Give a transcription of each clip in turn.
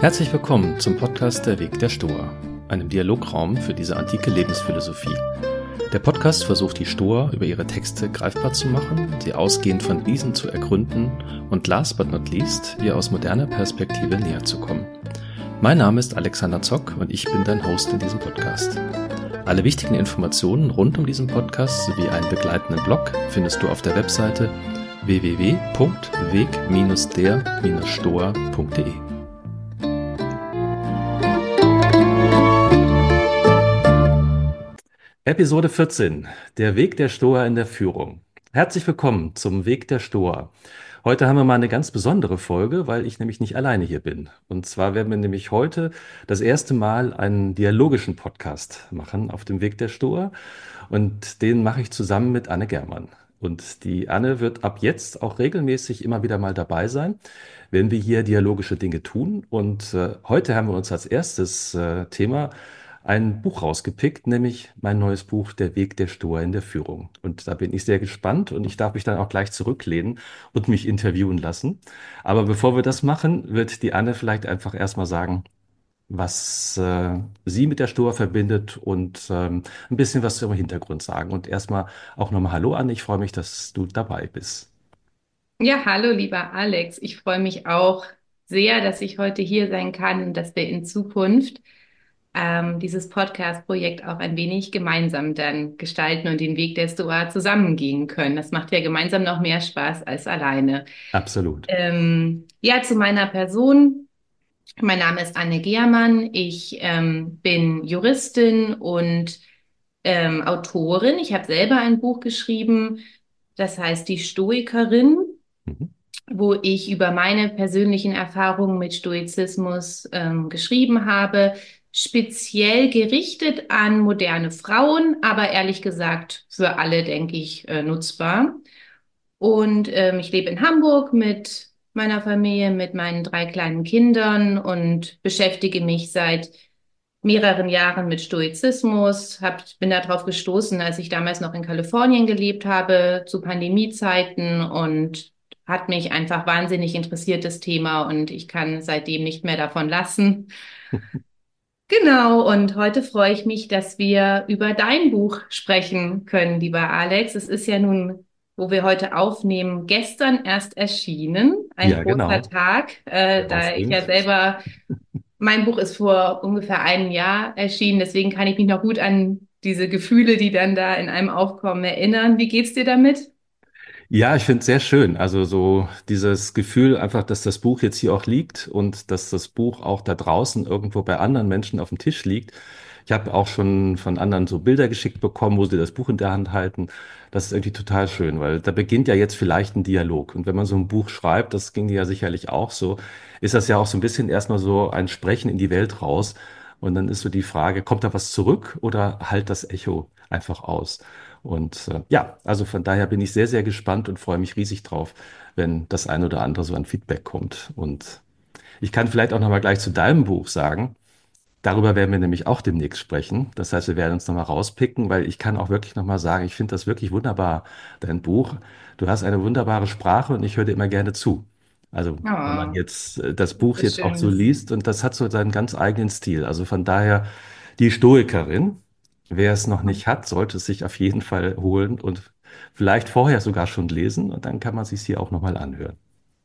Herzlich willkommen zum Podcast Der Weg der Stoa, einem Dialograum für diese antike Lebensphilosophie. Der Podcast versucht die Stoa über ihre Texte greifbar zu machen, sie ausgehend von diesen zu ergründen und last but not least, ihr aus moderner Perspektive näher zu kommen. Mein Name ist Alexander Zock und ich bin dein Host in diesem Podcast. Alle wichtigen Informationen rund um diesen Podcast sowie einen begleitenden Blog findest du auf der Webseite www.weg-der-stoa.de. Episode 14. Der Weg der Stoa in der Führung. Herzlich willkommen zum Weg der Stoa. Heute haben wir mal eine ganz besondere Folge, weil ich nämlich nicht alleine hier bin. Und zwar werden wir nämlich heute das erste Mal einen dialogischen Podcast machen auf dem Weg der Stoa. Und den mache ich zusammen mit Anne Germann. Und die Anne wird ab jetzt auch regelmäßig immer wieder mal dabei sein, wenn wir hier dialogische Dinge tun. Und heute haben wir uns als erstes Thema ein Buch rausgepickt, nämlich mein neues Buch Der Weg der Stoa in der Führung. Und da bin ich sehr gespannt und ich darf mich dann auch gleich zurücklehnen und mich interviewen lassen. Aber bevor wir das machen, wird die Anne vielleicht einfach erstmal sagen, was sie mit der Stoa verbindet und ein bisschen was zum Hintergrund sagen. Und erstmal auch nochmal Hallo Anne, ich freue mich, dass du dabei bist. Ja, hallo, lieber Alex. Ich freue mich auch sehr, dass ich heute hier sein kann und dass wir in Zukunft dieses Podcast-Projekt auch ein wenig gemeinsam dann gestalten und den Weg der Stoa zusammengehen können. Das macht ja gemeinsam noch mehr Spaß als alleine. Absolut. Ja, zu meiner Person. Mein Name ist Anne Gehrmann. Ich bin Juristin und Autorin. Ich habe selber ein Buch geschrieben, das heißt Die Stoikerin, Mhm. wo ich über meine persönlichen Erfahrungen mit Stoizismus geschrieben habe, speziell gerichtet an moderne Frauen, aber ehrlich gesagt für alle, denke ich, nutzbar. Und ich lebe in Hamburg mit meiner Familie, mit meinen 3 kleinen Kindern und beschäftige mich seit mehreren Jahren mit Stoizismus. Bin darauf gestoßen, als ich damals noch in Kalifornien gelebt habe, zu Pandemiezeiten, und hat mich einfach wahnsinnig interessiert, das Thema, und ich kann seitdem nicht mehr davon lassen. Genau, und heute freue ich mich, dass wir über dein Buch sprechen können, lieber Alex. Es ist ja nun, wo wir heute aufnehmen, gestern erst erschienen. Ein Ja, großer genau. Tag, da ich ja Herausragend. selber, mein Buch ist vor ungefähr einem Jahr erschienen, deswegen kann ich mich noch gut an diese Gefühle, die dann da in einem aufkommen, erinnern. Wie geht's dir damit? Ja, ich finde es sehr schön. Also so dieses Gefühl einfach, dass das Buch jetzt hier auch liegt und dass das Buch auch da draußen irgendwo bei anderen Menschen auf dem Tisch liegt. Ich habe auch schon von anderen so Bilder geschickt bekommen, wo sie das Buch in der Hand halten. Das ist irgendwie total schön, weil da beginnt ja jetzt vielleicht ein Dialog. Und wenn man so ein Buch schreibt, das ging dir ja sicherlich auch so, ist das ja auch so ein bisschen erstmal so ein Sprechen in die Welt raus. Und dann ist so die Frage, kommt da was zurück oder halt das Echo einfach aus? Und ja, also von daher bin ich sehr, sehr gespannt und freue mich riesig drauf, wenn das ein oder andere so an Feedback kommt. Und ich kann vielleicht auch nochmal gleich zu deinem Buch sagen. Darüber werden wir nämlich auch demnächst sprechen. Das heißt, wir werden uns nochmal rauspicken, weil ich kann auch wirklich nochmal sagen, ich finde das wirklich wunderbar, dein Buch. Du hast eine wunderbare Sprache und ich höre dir immer gerne zu. Also, wenn man Oh, jetzt das Buch was jetzt auch so Schönes. liest und das hat so seinen ganz eigenen Stil. Also von daher die Stoikerin. Wer es noch nicht hat, sollte es sich auf jeden Fall holen und vielleicht vorher sogar schon lesen und dann kann man sich hier auch nochmal anhören.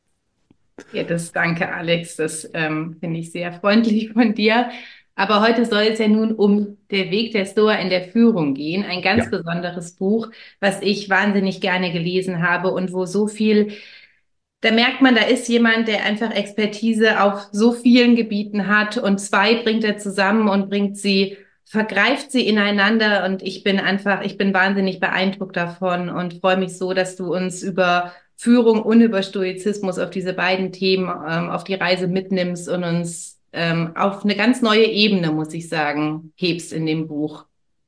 Ja, danke, Alex. Das finde ich sehr freundlich von dir. Aber heute soll es ja nun um der Weg der Stoa in der Führung gehen. Ein ganz Ja. besonderes Buch, was ich wahnsinnig gerne gelesen habe und wo so viel, da merkt man, da ist jemand, der einfach Expertise auf so vielen Gebieten hat, und zwei bringt er zusammen und vergreift sie ineinander, und ich bin wahnsinnig beeindruckt davon und freue mich so, dass du uns über Führung und über Stoizismus auf diese beiden Themen auf die Reise mitnimmst und uns auf eine ganz neue Ebene, muss ich sagen, hebst in dem Buch.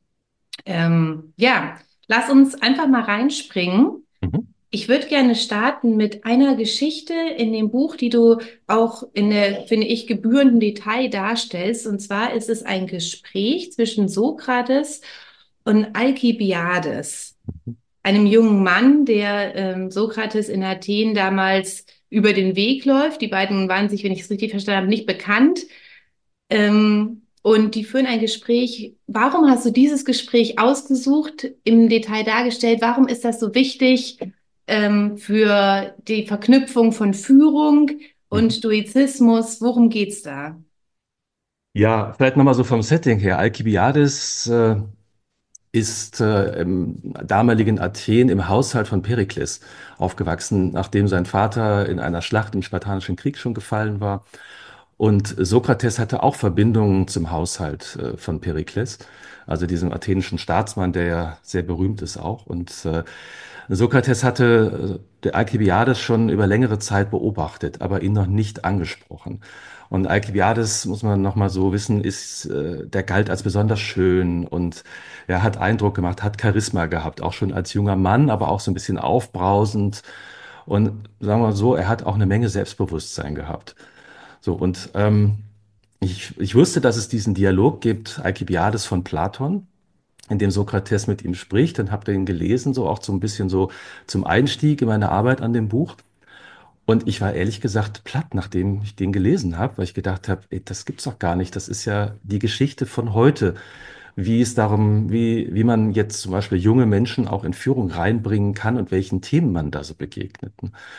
Ja, lass uns einfach mal reinspringen. Mhm. Ich würde gerne starten mit einer Geschichte in dem Buch, die du auch in der, finde ich, gebührenden Detail darstellst. Und zwar ist es ein Gespräch zwischen Sokrates und Alkibiades, einem jungen Mann, der Sokrates in Athen damals über den Weg läuft. Die beiden waren sich, wenn ich es richtig verstanden habe, nicht bekannt. Und die führen ein Gespräch. Warum hast du dieses Gespräch ausgesucht, im Detail dargestellt? Warum ist das so wichtig, für die Verknüpfung von Führung und Mhm. Stoizismus? Worum geht's da? Ja, vielleicht nochmal so vom Setting her. Alkibiades ist im damaligen Athen im Haushalt von Perikles aufgewachsen, nachdem sein Vater in einer Schlacht im Spartanischen Krieg schon gefallen war. Und Sokrates hatte auch Verbindungen zum Haushalt von Perikles, also diesem athenischen Staatsmann, der ja sehr berühmt ist auch. Und Sokrates hatte der Alkibiades schon über längere Zeit beobachtet, aber ihn noch nicht angesprochen. Und Alkibiades, muss man noch mal so wissen, der galt als besonders schön und er hat Eindruck gemacht, hat Charisma gehabt, auch schon als junger Mann, aber auch so ein bisschen aufbrausend. Und sagen wir mal so, er hat auch eine Menge Selbstbewusstsein gehabt. So, und ich wusste, dass es diesen Dialog gibt, Alkibiades von Platon, in dem Sokrates mit ihm spricht, dann habt ihr ihn gelesen, so auch so ein bisschen so zum Einstieg in meine Arbeit an dem Buch. Und ich war ehrlich gesagt platt, nachdem ich den gelesen habe, weil ich gedacht habe, ey, das gibt's doch gar nicht. Das ist ja die Geschichte von heute, wie man jetzt zum Beispiel junge Menschen auch in Führung reinbringen kann und welchen Themen man da so begegnet.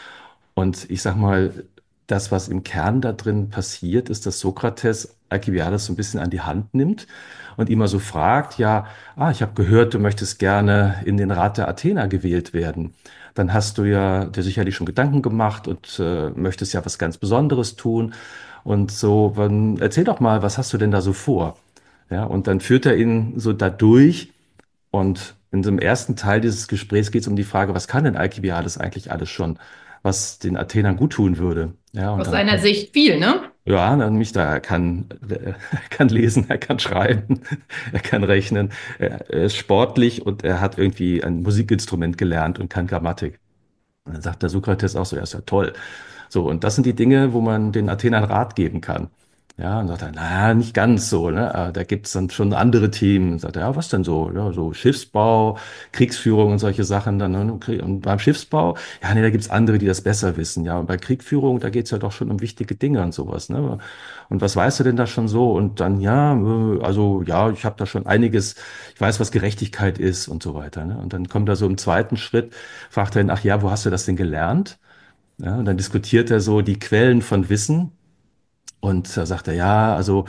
Und ich sag mal, das, was im Kern da drin passiert, ist, dass Sokrates Alkibiades so ein bisschen an die Hand nimmt und ihn mal so fragt, ja, ich habe gehört, du möchtest gerne in den Rat der Athener gewählt werden. Dann hast du ja dir sicherlich schon Gedanken gemacht und möchtest ja was ganz Besonderes tun. Und so, erzähl doch mal, was hast du denn da so vor? Ja, und dann führt er ihn so dadurch. Und in dem ersten Teil dieses Gesprächs geht es um die Frage, was kann denn Alkibiades eigentlich alles schon, was den Athenern gut tun würde? Ja, und Aus dann seiner kommt, Sicht viel, ne? ja, dann mich da, er kann lesen, er kann schreiben, er kann rechnen, er ist sportlich und er hat irgendwie ein Musikinstrument gelernt und kann Grammatik. Und dann sagt der Sokrates auch so, ja, ist ja toll. So, und das sind die Dinge, wo man den Athenern Rat geben kann. Ja, und sagt er, na, nicht ganz so, ne? Da gibt's dann schon andere Themen. Sagt er, ja, was denn so? Ja, so Schiffsbau, Kriegsführung und solche Sachen dann. Ne? Und beim Schiffsbau, ja, nee, da gibt's andere, die das besser wissen. Ja, und bei Kriegführung, da geht's ja doch schon um wichtige Dinge und sowas, ne? Und was weißt du denn da schon so? Und dann, ja, also, ja, ich habe da schon einiges, ich weiß, was Gerechtigkeit ist und so weiter, ne? Und dann kommt er so im zweiten Schritt, fragt er ihn, ach ja, wo hast du das denn gelernt? Ja, und dann diskutiert er so die Quellen von Wissen. Und da sagt er, ja, also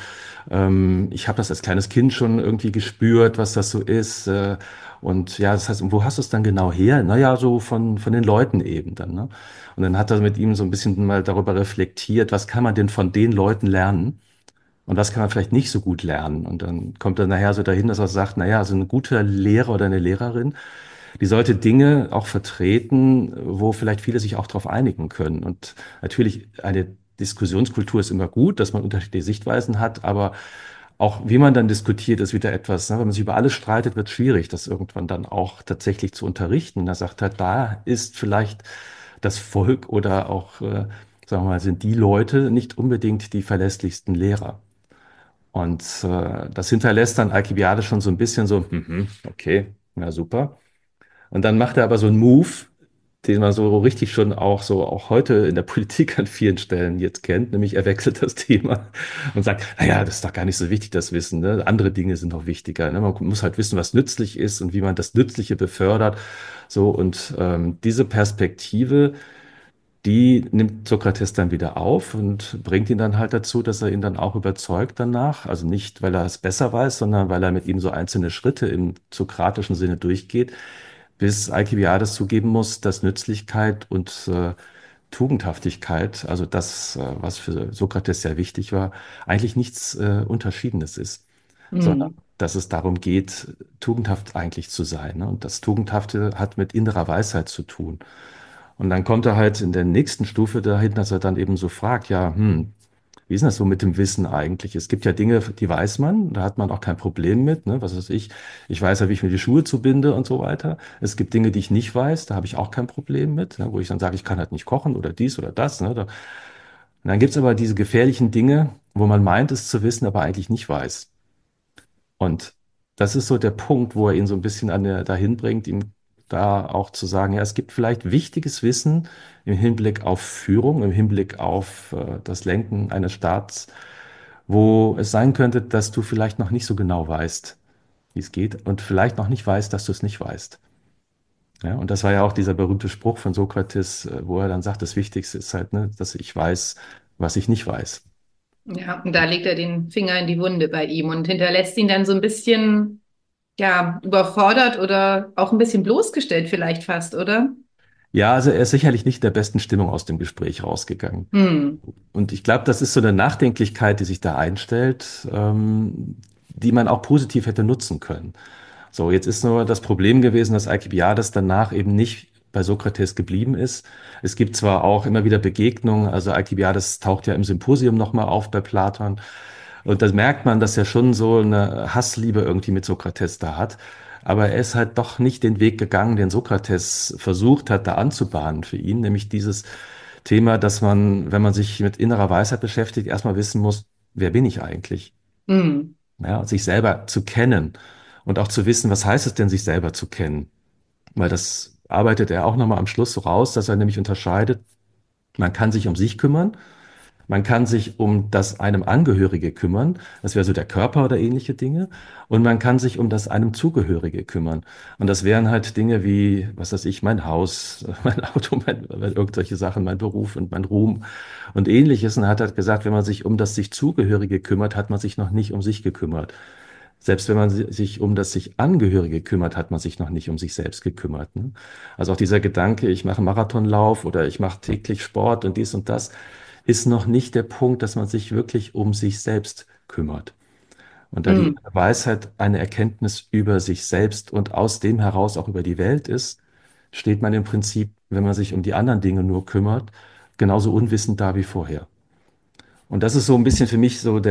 ich habe das als kleines Kind schon irgendwie gespürt, was das so ist. Und ja, das heißt, und wo hast du es dann genau her? Naja, so von den Leuten eben dann. Ne? Und dann hat er mit ihm so ein bisschen mal darüber reflektiert, was kann man denn von den Leuten lernen? Und was kann man vielleicht nicht so gut lernen? Und dann kommt er nachher so dahin, dass er sagt, naja, also ein guter Lehrer oder eine Lehrerin, die sollte Dinge auch vertreten, wo vielleicht viele sich auch darauf einigen können. Und natürlich eine Diskussionskultur ist immer gut, dass man unterschiedliche Sichtweisen hat, aber auch wie man dann diskutiert, ist wieder etwas, ne? Wenn man sich über alles streitet, wird es schwierig, das irgendwann dann auch tatsächlich zu unterrichten. Und er sagt halt, da ist vielleicht das Volk oder auch, sagen wir mal, sind die Leute nicht unbedingt die verlässlichsten Lehrer. Und das hinterlässt dann Alkibiades schon so ein bisschen so, okay, ja super. Und dann macht er aber so einen Move, den man so richtig schon auch so auch heute in der Politik an vielen Stellen jetzt kennt, nämlich er wechselt das Thema und sagt, naja, das ist doch gar nicht so wichtig, das Wissen, ne? Andere Dinge sind noch wichtiger. Ne? Man muss halt wissen, was nützlich ist und wie man das Nützliche befördert. So, und diese Perspektive, die nimmt Sokrates dann wieder auf und bringt ihn dann halt dazu, dass er ihn dann auch überzeugt danach. Also nicht, weil er es besser weiß, sondern weil er mit ihm so einzelne Schritte im sokratischen Sinne durchgeht, bis Alkibiades zugeben muss, dass Nützlichkeit und Tugendhaftigkeit, also das, was für Sokrates sehr wichtig war, eigentlich nichts Unterschiedenes ist, sondern Hm. dass es darum geht, tugendhaft eigentlich zu sein. Ne? Und das Tugendhafte hat mit innerer Weisheit zu tun. Und dann kommt er halt in der nächsten Stufe dahin, dass er dann eben so fragt, ja, wie ist denn das so mit dem Wissen eigentlich? Es gibt ja Dinge, die weiß man, da hat man auch kein Problem mit, ne? Was weiß ich, ich weiß ja, wie ich mir die Schuhe zubinde und so weiter. Es gibt Dinge, die ich nicht weiß, da habe ich auch kein Problem mit, ne? Wo ich dann sage, ich kann halt nicht kochen oder dies oder das. Ne? Und dann gibt es aber diese gefährlichen Dinge, wo man meint, es zu wissen, aber eigentlich nicht weiß. Und das ist so der Punkt, wo er ihn so ein bisschen dahin bringt, ihm da auch zu sagen, ja, es gibt vielleicht wichtiges Wissen im Hinblick auf Führung, im Hinblick auf das Lenken eines Staats, wo es sein könnte, dass du vielleicht noch nicht so genau weißt, wie es geht und vielleicht noch nicht weißt, dass du es nicht weißt. Ja, und das war ja auch dieser berühmte Spruch von Sokrates, wo er dann sagt, das Wichtigste ist halt, ne, dass ich weiß, was ich nicht weiß. Ja, und da legt er den Finger in die Wunde bei ihm und hinterlässt ihn dann so ein bisschen, ja, überfordert oder auch ein bisschen bloßgestellt vielleicht fast, oder? Ja, also er ist sicherlich nicht in der besten Stimmung aus dem Gespräch rausgegangen. Hm. Und ich glaube, das ist so eine Nachdenklichkeit, die sich da einstellt, die man auch positiv hätte nutzen können. So, jetzt ist nur das Problem gewesen, dass Alkibiades danach eben nicht bei Sokrates geblieben ist. Es gibt zwar auch immer wieder Begegnungen, also Alkibiades taucht ja im Symposium nochmal auf bei Platon. Und da merkt man, dass er schon so eine Hassliebe irgendwie mit Sokrates da hat. Aber er ist halt doch nicht den Weg gegangen, den Sokrates versucht hat, da anzubahnen für ihn, nämlich dieses Thema, dass man, wenn man sich mit innerer Weisheit beschäftigt, erstmal wissen muss, wer bin ich eigentlich? Hm. Ja, sich selber zu kennen und auch zu wissen, was heißt es denn, sich selber zu kennen? Weil das arbeitet er auch nochmal am Schluss so raus, dass er nämlich unterscheidet, man kann sich um sich kümmern, man kann sich um das einem Angehörige kümmern, das wäre so der Körper oder ähnliche Dinge, und man kann sich um das einem Zugehörige kümmern. Und das wären halt Dinge wie, was weiß ich, mein Haus, mein Auto, irgendwelche Sachen, mein Beruf und mein Ruhm und ähnliches. Und er hat halt gesagt, wenn man sich um das sich Zugehörige kümmert, hat man sich noch nicht um sich gekümmert. Selbst wenn man sich um das sich Angehörige kümmert, hat man sich noch nicht um sich selbst gekümmert. Ne? Also auch dieser Gedanke, ich mache einen Marathonlauf oder ich mache täglich Sport und dies und das, ist noch nicht der Punkt, dass man sich wirklich um sich selbst kümmert. Und da die Hm. Weisheit eine Erkenntnis über sich selbst und aus dem heraus auch über die Welt ist, steht man im Prinzip, wenn man sich um die anderen Dinge nur kümmert, genauso unwissend da wie vorher. Und das ist so ein bisschen für mich so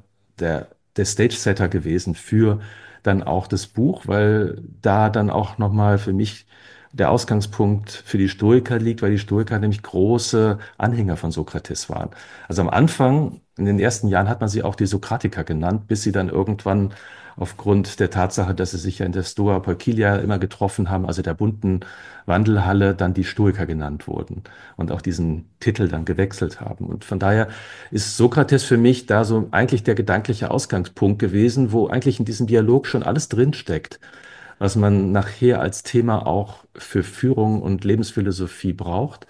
der Stage-Setter gewesen für dann auch das Buch, weil da dann auch nochmal für mich der Ausgangspunkt für die Stoiker liegt, weil die Stoiker nämlich große Anhänger von Sokrates waren. Also am Anfang, in den ersten Jahren hat man sie auch die Sokratiker genannt, bis sie dann irgendwann aufgrund der Tatsache, dass sie sich ja in der Stoa Polkilia immer getroffen haben, also der bunten Wandelhalle, dann die Stoiker genannt wurden und auch diesen Titel dann gewechselt haben. Und von daher ist Sokrates für mich da so eigentlich der gedankliche Ausgangspunkt gewesen, wo eigentlich in diesem Dialog schon alles drinsteckt, was man nachher als Thema auch für Führung und Lebensphilosophie braucht,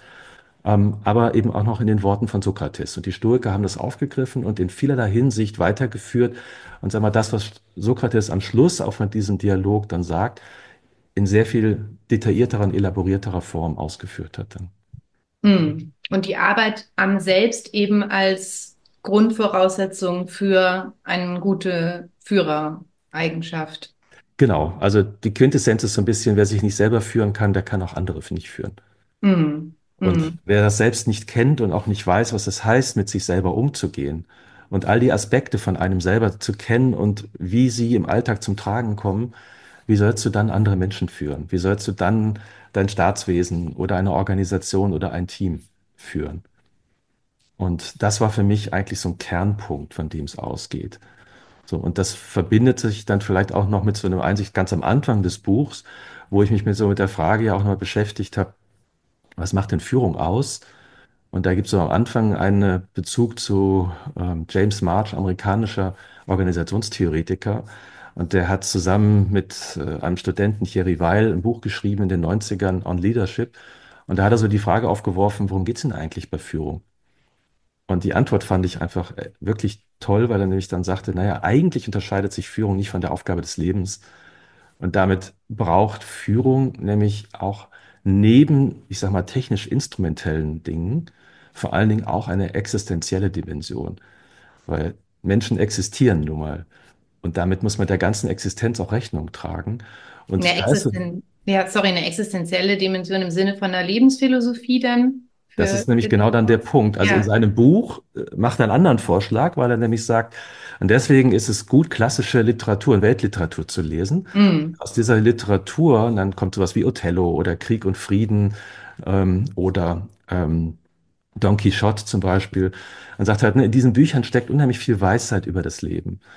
aber eben auch noch in den Worten von Sokrates. Und die Stoiker haben das aufgegriffen und in vielerlei Hinsicht weitergeführt. Und sag mal, das, was Sokrates am Schluss auch von diesem Dialog dann sagt, in sehr viel detaillierterer und elaborierterer Form ausgeführt hat dann. Hm. Und die Arbeit am Selbst eben als Grundvoraussetzung für eine gute Führereigenschaft. Genau, also die Quintessenz ist so ein bisschen, wer sich nicht selber führen kann, der kann auch andere für nicht führen. Hm. Und Hm. wer das selbst nicht kennt und auch nicht weiß, was es heißt, mit sich selber umzugehen und all die Aspekte von einem selber zu kennen und wie sie im Alltag zum Tragen kommen, wie sollst du dann andere Menschen führen? Wie sollst du dann dein Staatswesen oder eine Organisation oder ein Team führen? Und das war für mich eigentlich so ein Kernpunkt, von dem es ausgeht. So, und das verbindet sich dann vielleicht auch noch mit so einer Einsicht ganz am Anfang des Buchs, wo ich mich mit der Frage ja auch noch beschäftigt habe, was macht denn Führung aus? Und da gibt es so am Anfang einen Bezug zu James March, amerikanischer Organisationstheoretiker. Und der hat zusammen mit einem Studenten, Thierry Weil, ein Buch geschrieben in den Neunzigern on Leadership. Und da hat er so die Frage aufgeworfen, worum geht es denn eigentlich bei Führung? Und die Antwort fand ich einfach wirklich toll, weil er nämlich dann sagte, naja, eigentlich unterscheidet sich Führung nicht von der Aufgabe des Lebens. Und damit braucht Führung nämlich auch neben, ich sag mal, technisch-instrumentellen Dingen vor allen Dingen auch eine existenzielle Dimension. Weil Menschen existieren nun mal. Und damit muss man der ganzen Existenz auch Rechnung tragen. Und da ist, Eine existenzielle Dimension im Sinne von einer Lebensphilosophie dann das ist nämlich für genau dich. dann der Punkt. Also in Ja. seinem Buch macht er einen anderen Vorschlag, weil er nämlich sagt, und deswegen ist es gut, klassische Literatur und Weltliteratur zu lesen. Hm. Aus dieser Literatur, und dann kommt sowas wie Othello oder Krieg und Frieden oder Don Quixote zum Beispiel. Man sagt halt, ne, in diesen Büchern steckt unheimlich viel Weisheit über das Leben.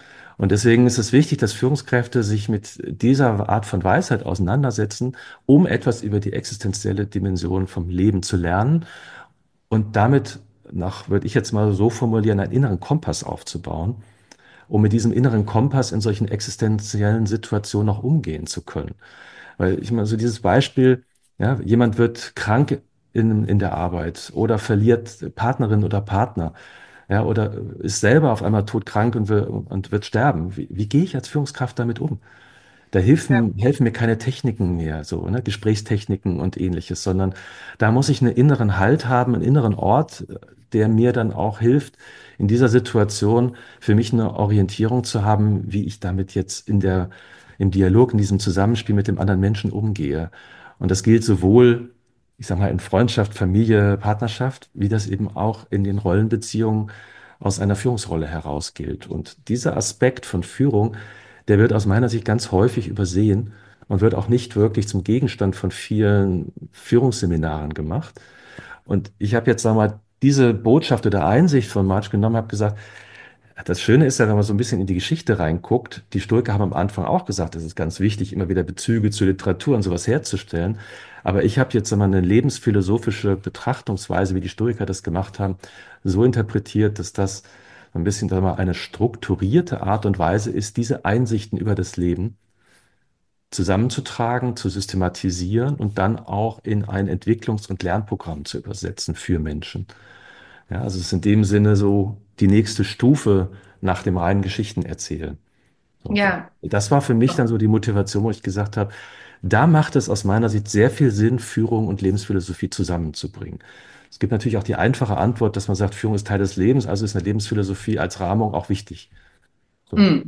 Und deswegen ist es wichtig, dass Führungskräfte sich mit dieser Art von Weisheit auseinandersetzen, um etwas über die existenzielle Dimension vom Leben zu lernen und damit, würde ich jetzt mal so formulieren, einen inneren Kompass aufzubauen, um mit diesem inneren Kompass in solchen existenziellen Situationen auch umgehen zu können. Weil ich meine, so dieses Beispiel, ja, jemand wird krank in der Arbeit oder verliert Partnerin oder Partner, ja, oder ist selber auf einmal todkrank und wird sterben. Wie gehe ich als Führungskraft damit um? Da helfen mir keine Techniken mehr, so, ne, Gesprächstechniken und ähnliches, sondern da muss ich einen inneren Halt haben, einen inneren Ort, der mir dann auch hilft, in dieser Situation für mich eine Orientierung zu haben, wie ich damit jetzt im Dialog, in diesem Zusammenspiel mit dem anderen Menschen umgehe. Und das gilt sowohl, ich sag mal, in Freundschaft, Familie, Partnerschaft, wie das eben auch in den Rollenbeziehungen aus einer Führungsrolle heraus gilt. Und dieser Aspekt von Führung, der wird aus meiner Sicht ganz häufig übersehen und wird auch nicht wirklich zum Gegenstand von vielen Führungsseminaren gemacht. Und ich habe jetzt, sagen wir mal, diese Botschaft oder Einsicht von Marx genommen, habe gesagt, das Schöne ist ja, wenn man so ein bisschen in die Geschichte reinguckt, die Stoiker haben am Anfang auch gesagt, es ist ganz wichtig, immer wieder Bezüge zur Literatur und sowas herzustellen. Aber ich habe jetzt sagen wir mal, eine lebensphilosophische Betrachtungsweise, wie die Stoiker das gemacht haben, so interpretiert, dass das ein bisschen sagen wir mal, eine strukturierte Art und Weise ist, diese Einsichten über das Leben zusammenzutragen, zu systematisieren und dann auch in ein Entwicklungs- und Lernprogramm zu übersetzen für Menschen. Ja, also es ist in dem Sinne so die nächste Stufe nach dem reinen Geschichtenerzählen. So. Ja. Das war für mich dann so die Motivation, wo ich gesagt habe, da macht es aus meiner Sicht sehr viel Sinn, Führung und Lebensphilosophie zusammenzubringen. Es gibt natürlich auch die einfache Antwort, dass man sagt, Führung ist Teil des Lebens, also ist eine Lebensphilosophie als Rahmung auch wichtig. So. Mm.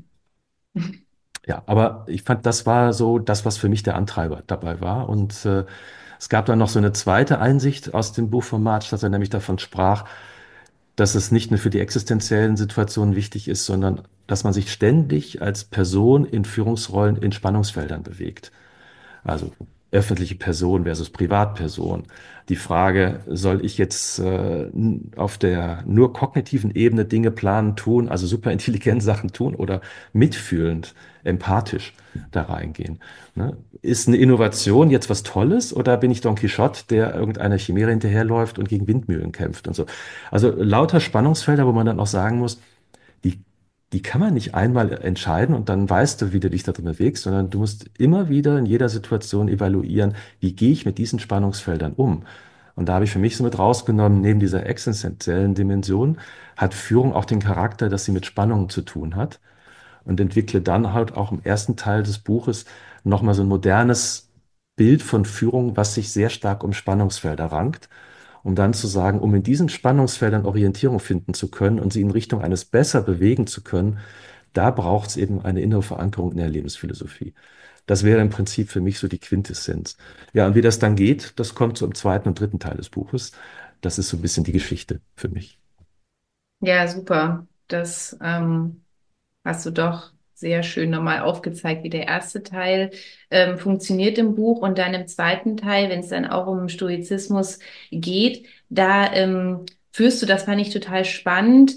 Ja, aber ich fand, das war so das, was für mich der Antreiber dabei war. Und es gab dann noch so eine zweite Einsicht aus dem Buch von Marx, dass er nämlich davon sprach, dass es nicht nur für die existenziellen Situationen wichtig ist, sondern dass man sich ständig als Person in Führungsrollen in Spannungsfeldern bewegt. Also öffentliche Person versus Privatperson. Die Frage, soll ich jetzt auf der nur kognitiven Ebene Dinge planen, tun, also superintelligent Sachen tun oder mitfühlend, empathisch da reingehen? Ne? Ist eine Innovation jetzt was Tolles oder bin ich Don Quixote, der irgendeiner Chimäre hinterherläuft und gegen Windmühlen kämpft und so? Also lauter Spannungsfelder, wo man dann auch sagen muss, die, die kann man nicht einmal entscheiden und dann weißt du, wie du dich da drin bewegst, sondern du musst immer wieder in jeder Situation evaluieren, wie gehe ich mit diesen Spannungsfeldern um. Und da habe ich für mich so mit rausgenommen, neben dieser existenziellen Dimension hat Führung auch den Charakter, dass sie mit Spannungen zu tun hat und entwickle dann halt auch im ersten Teil des Buches nochmal so ein modernes Bild von Führung, was sich sehr stark um Spannungsfelder rankt, um dann zu sagen, um in diesen Spannungsfeldern Orientierung finden zu können und sie in Richtung eines besser bewegen zu können, da braucht es eben eine innere Verankerung in der Lebensphilosophie. Das wäre im Prinzip für mich so die Quintessenz. Ja, und wie das dann geht, das kommt so im zweiten und dritten Teil des Buches. Das ist so ein bisschen die Geschichte für mich. Ja, super. Das hast du doch sehr schön nochmal aufgezeigt, wie der erste Teil funktioniert im Buch. Und dann im zweiten Teil, wenn es dann auch um Stoizismus geht, da führst du, das fand ich total spannend,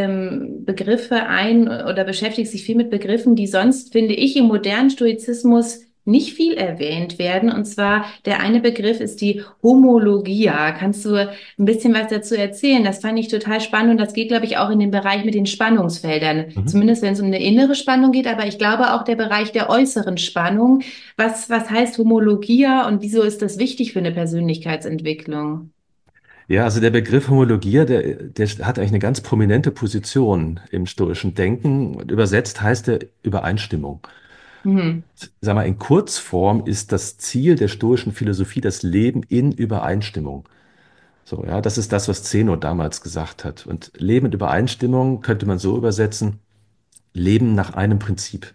Begriffe ein oder beschäftigst dich viel mit Begriffen, die sonst, finde ich, im modernen Stoizismus nicht viel erwähnt werden. Und zwar der eine Begriff ist die Homologia. Kannst du ein bisschen was dazu erzählen? Das fand ich total spannend und das geht, glaube ich, auch in den Bereich mit den Spannungsfeldern. Mhm. Zumindest wenn es um eine innere Spannung geht, aber ich glaube auch der Bereich der äußeren Spannung. Was heißt Homologia und wieso ist das wichtig für eine Persönlichkeitsentwicklung? Ja, also der Begriff Homologia, der hat eigentlich eine ganz prominente Position im stoischen Denken. Und übersetzt heißt er Übereinstimmung. Mhm. Sag mal, in Kurzform ist das Ziel der stoischen Philosophie das Leben in Übereinstimmung. So, ja, das ist das, was Zeno damals gesagt hat. Und Leben in Übereinstimmung könnte man so übersetzen, Leben nach einem Prinzip.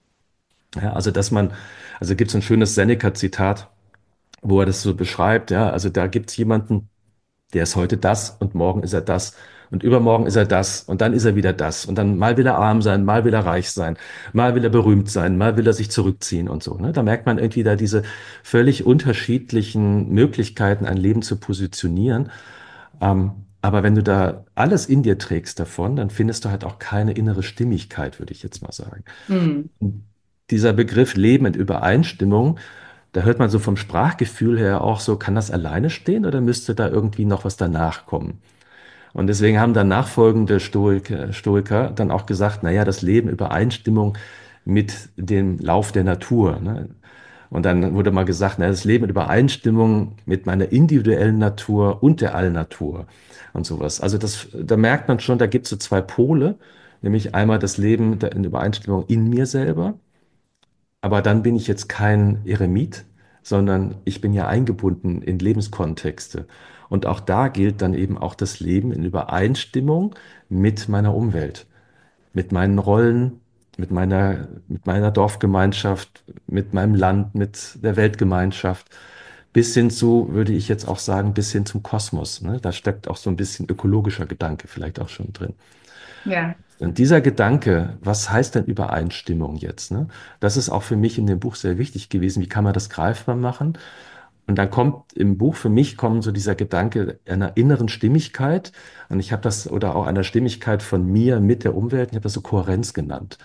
Ja, also also gibt es ein schönes Seneca-Zitat, wo er das so beschreibt, ja, also da gibt es jemanden, der ist heute das und morgen ist er das und übermorgen ist er das und dann ist er wieder das und dann mal will er arm sein, mal will er reich sein, mal will er berühmt sein, mal will er sich zurückziehen und so. Ne? Da merkt man irgendwie da diese völlig unterschiedlichen Möglichkeiten, ein Leben zu positionieren. Aber wenn du da alles in dir trägst davon, dann findest du halt auch keine innere Stimmigkeit, würde ich jetzt mal sagen. Hm. Und dieser Begriff Leben in Übereinstimmung, da hört man so vom Sprachgefühl her auch so, kann das alleine stehen oder müsste da irgendwie noch was danach kommen? Und deswegen haben dann nachfolgende Stoiker dann auch gesagt, naja, das Leben in Übereinstimmung mit dem Lauf der Natur. Ne? Und dann wurde mal gesagt, na, das Leben in Übereinstimmung mit meiner individuellen Natur und der Allnatur und sowas. Also da merkt man schon, da gibt es so zwei Pole, nämlich einmal das Leben in Übereinstimmung in mir selber, aber dann bin ich jetzt kein Eremit, sondern ich bin ja eingebunden in Lebenskontexte. Und auch da gilt dann eben auch das Leben in Übereinstimmung mit meiner Umwelt, mit meinen Rollen, mit meiner Dorfgemeinschaft, mit meinem Land, mit der Weltgemeinschaft, bis hin zu, würde ich jetzt auch sagen, bis hin zum Kosmos. Ne? Da steckt auch so ein bisschen ökologischer Gedanke vielleicht auch schon drin. Ja, Und dieser Gedanke, was heißt denn Übereinstimmung jetzt? Ne? Das ist auch für mich in dem Buch sehr wichtig gewesen. Wie kann man das greifbar machen? Und dann kommt im Buch für mich kommen so dieser Gedanke einer inneren Stimmigkeit. Und ich habe das, oder auch einer Stimmigkeit von mir mit der Umwelt, ich habe das so Kohärenz genannt.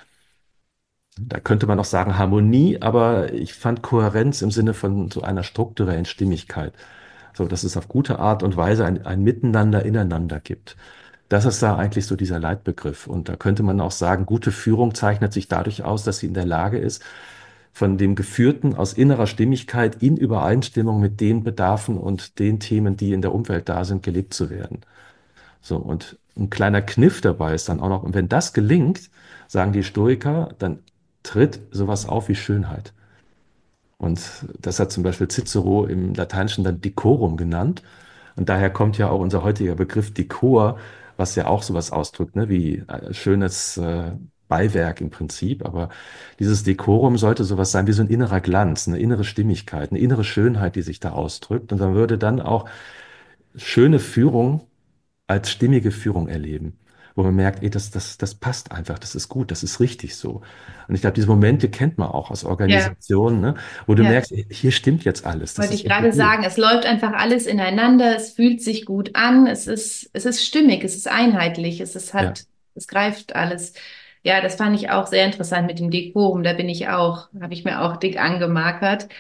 Da könnte man auch sagen Harmonie, aber ich fand Kohärenz im Sinne von so einer strukturellen Stimmigkeit. So, dass es auf gute Art und Weise ein Miteinander ineinander gibt. Das ist da eigentlich so dieser Leitbegriff. Und da könnte man auch sagen, gute Führung zeichnet sich dadurch aus, dass sie in der Lage ist, von dem Geführten aus innerer Stimmigkeit in Übereinstimmung mit den Bedarfen und den Themen, die in der Umwelt da sind, gelebt zu werden. So, und ein kleiner Kniff dabei ist dann auch noch, und wenn das gelingt, sagen die Stoiker, dann tritt sowas auf wie Schönheit. Und das hat zum Beispiel Cicero im Lateinischen dann Decorum genannt. Und daher kommt ja auch unser heutiger Begriff Dekor, was ja auch sowas ausdrückt, ne, wie schönes Beiwerk im Prinzip. Aber dieses Dekorum sollte sowas sein wie so ein innerer Glanz, eine innere Stimmigkeit, eine innere Schönheit, die sich da ausdrückt. Und dann würde dann auch schöne Führung als stimmige Führung erleben, wo man merkt, ey, das passt einfach, das ist gut, das ist richtig so. Und ich glaube, diese Momente kennt man auch aus ja, Organisationen, ne, wo du ja. merkst, ey, hier stimmt jetzt alles, das Wollte ist ich irgendwie gerade gut. sagen, es läuft einfach alles ineinander, es fühlt sich gut an, es ist stimmig, es ist einheitlich, Ja. es greift alles. Ja, das fand ich auch sehr interessant mit dem Dekorum, da bin ich auch, habe ich mir auch dick angemarkert.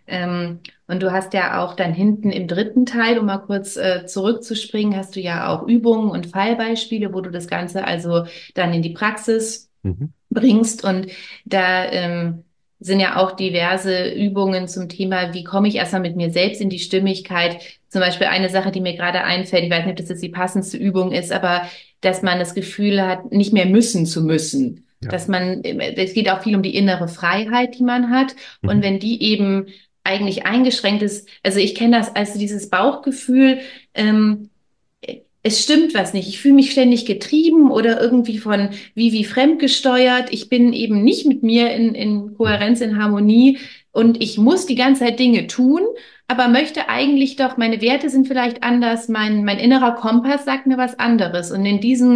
Und du hast ja auch dann hinten im dritten Teil, um mal kurz zurückzuspringen, hast du ja auch Übungen und Fallbeispiele, wo du das Ganze also dann in die Praxis Mhm. bringst. Und da sind ja auch diverse Übungen zum Thema, wie komme ich erstmal mit mir selbst in die Stimmigkeit. Zum Beispiel eine Sache, die mir gerade einfällt, ich weiß nicht, ob das jetzt die passendste Übung ist, aber dass man das Gefühl hat, nicht mehr müssen zu müssen. Ja. Dass man, es geht auch viel um die innere Freiheit, die man hat. Und Mhm. wenn die eben eigentlich eingeschränkt ist, also ich kenne das als dieses Bauchgefühl, ähm, es stimmt was nicht. Ich fühle mich ständig getrieben oder irgendwie von wie fremdgesteuert. Ich bin eben nicht mit mir in Mhm. Kohärenz, in Harmonie und ich muss die ganze Zeit Dinge tun, aber möchte eigentlich doch, meine Werte sind vielleicht anders, mein innerer Kompass sagt mir was anderes. Und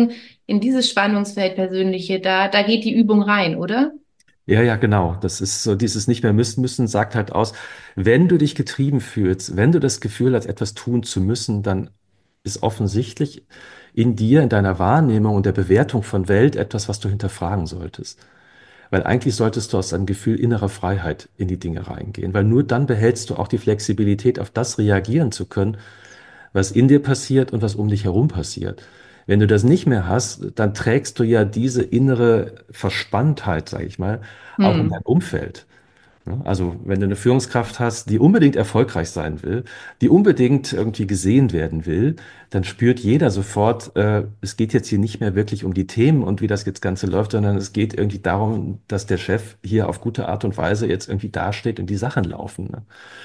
in dieses Spannungsfeld Persönliche, da geht die Übung rein, oder? Ja, ja, genau. Das ist so, dieses nicht mehr müssen, sagt halt aus, wenn du dich getrieben fühlst, wenn du das Gefühl hast, etwas tun zu müssen, dann ist offensichtlich in dir, in deiner Wahrnehmung und der Bewertung von Welt etwas, was du hinterfragen solltest. Weil eigentlich solltest du aus einem Gefühl innerer Freiheit in die Dinge reingehen, weil nur dann behältst du auch die Flexibilität, auf das reagieren zu können, was in dir passiert und was um dich herum passiert. Wenn du das nicht mehr hast, dann trägst du ja diese innere Verspanntheit, sage ich mal, auch in dein Hm. Umfeld. Ne? Also wenn du eine Führungskraft hast, die unbedingt erfolgreich sein will, die unbedingt irgendwie gesehen werden will, dann spürt jeder sofort, es geht jetzt hier nicht mehr wirklich um die Themen und wie das jetzt Ganze läuft, sondern es geht irgendwie darum, dass der Chef hier auf gute Art und Weise jetzt irgendwie dasteht und die Sachen laufen. Ne?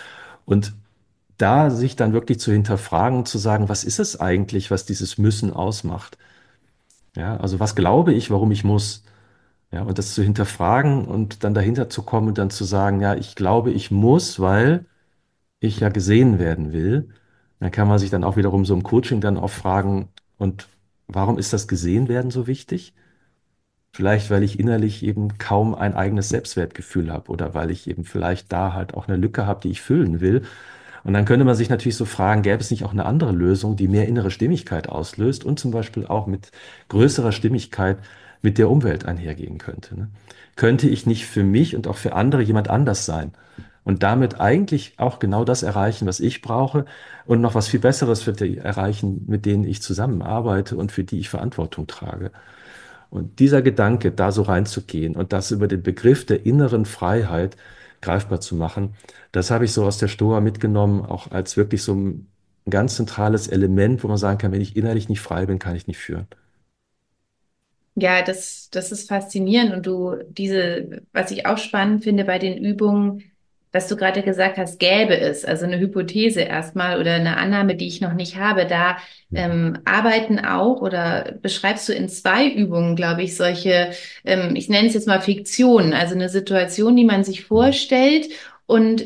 Und da sich dann wirklich zu hinterfragen, zu sagen, was ist es eigentlich, was dieses Müssen ausmacht? Ja, also was glaube ich, warum ich muss? Ja, und das zu hinterfragen und dann dahinter zu kommen und dann zu sagen, ja, ich glaube, ich muss, weil ich ja gesehen werden will. Dann kann man sich dann auch wiederum so im Coaching dann auch fragen, und warum ist das gesehen werden so wichtig? Vielleicht, weil ich innerlich eben kaum ein eigenes Selbstwertgefühl habe oder weil ich eben vielleicht da halt auch eine Lücke habe, die ich füllen will. Und dann könnte man sich natürlich so fragen, gäbe es nicht auch eine andere Lösung, die mehr innere Stimmigkeit auslöst und zum Beispiel auch mit größerer Stimmigkeit mit der Umwelt einhergehen könnte, ne? Könnte ich nicht für mich und auch für andere jemand anders sein und damit eigentlich auch genau das erreichen, was ich brauche und noch was viel Besseres für die erreichen, mit denen ich zusammenarbeite und für die ich Verantwortung trage? Und dieser Gedanke, da so reinzugehen und das über den Begriff der inneren Freiheit greifbar zu machen, das habe ich so aus der Stoa mitgenommen, auch als wirklich so ein ganz zentrales Element, wo man sagen kann, wenn ich innerlich nicht frei bin, kann ich nicht führen. Ja, das ist faszinierend und was ich auch spannend finde bei den Übungen, was du gerade gesagt hast, gäbe es, also eine Hypothese erstmal oder eine Annahme, die ich noch nicht habe, da Mhm. arbeiten auch oder beschreibst du in zwei Übungen, glaube ich, solche, ich nenne es jetzt mal Fiktionen, also eine Situation, die man sich Mhm. vorstellt und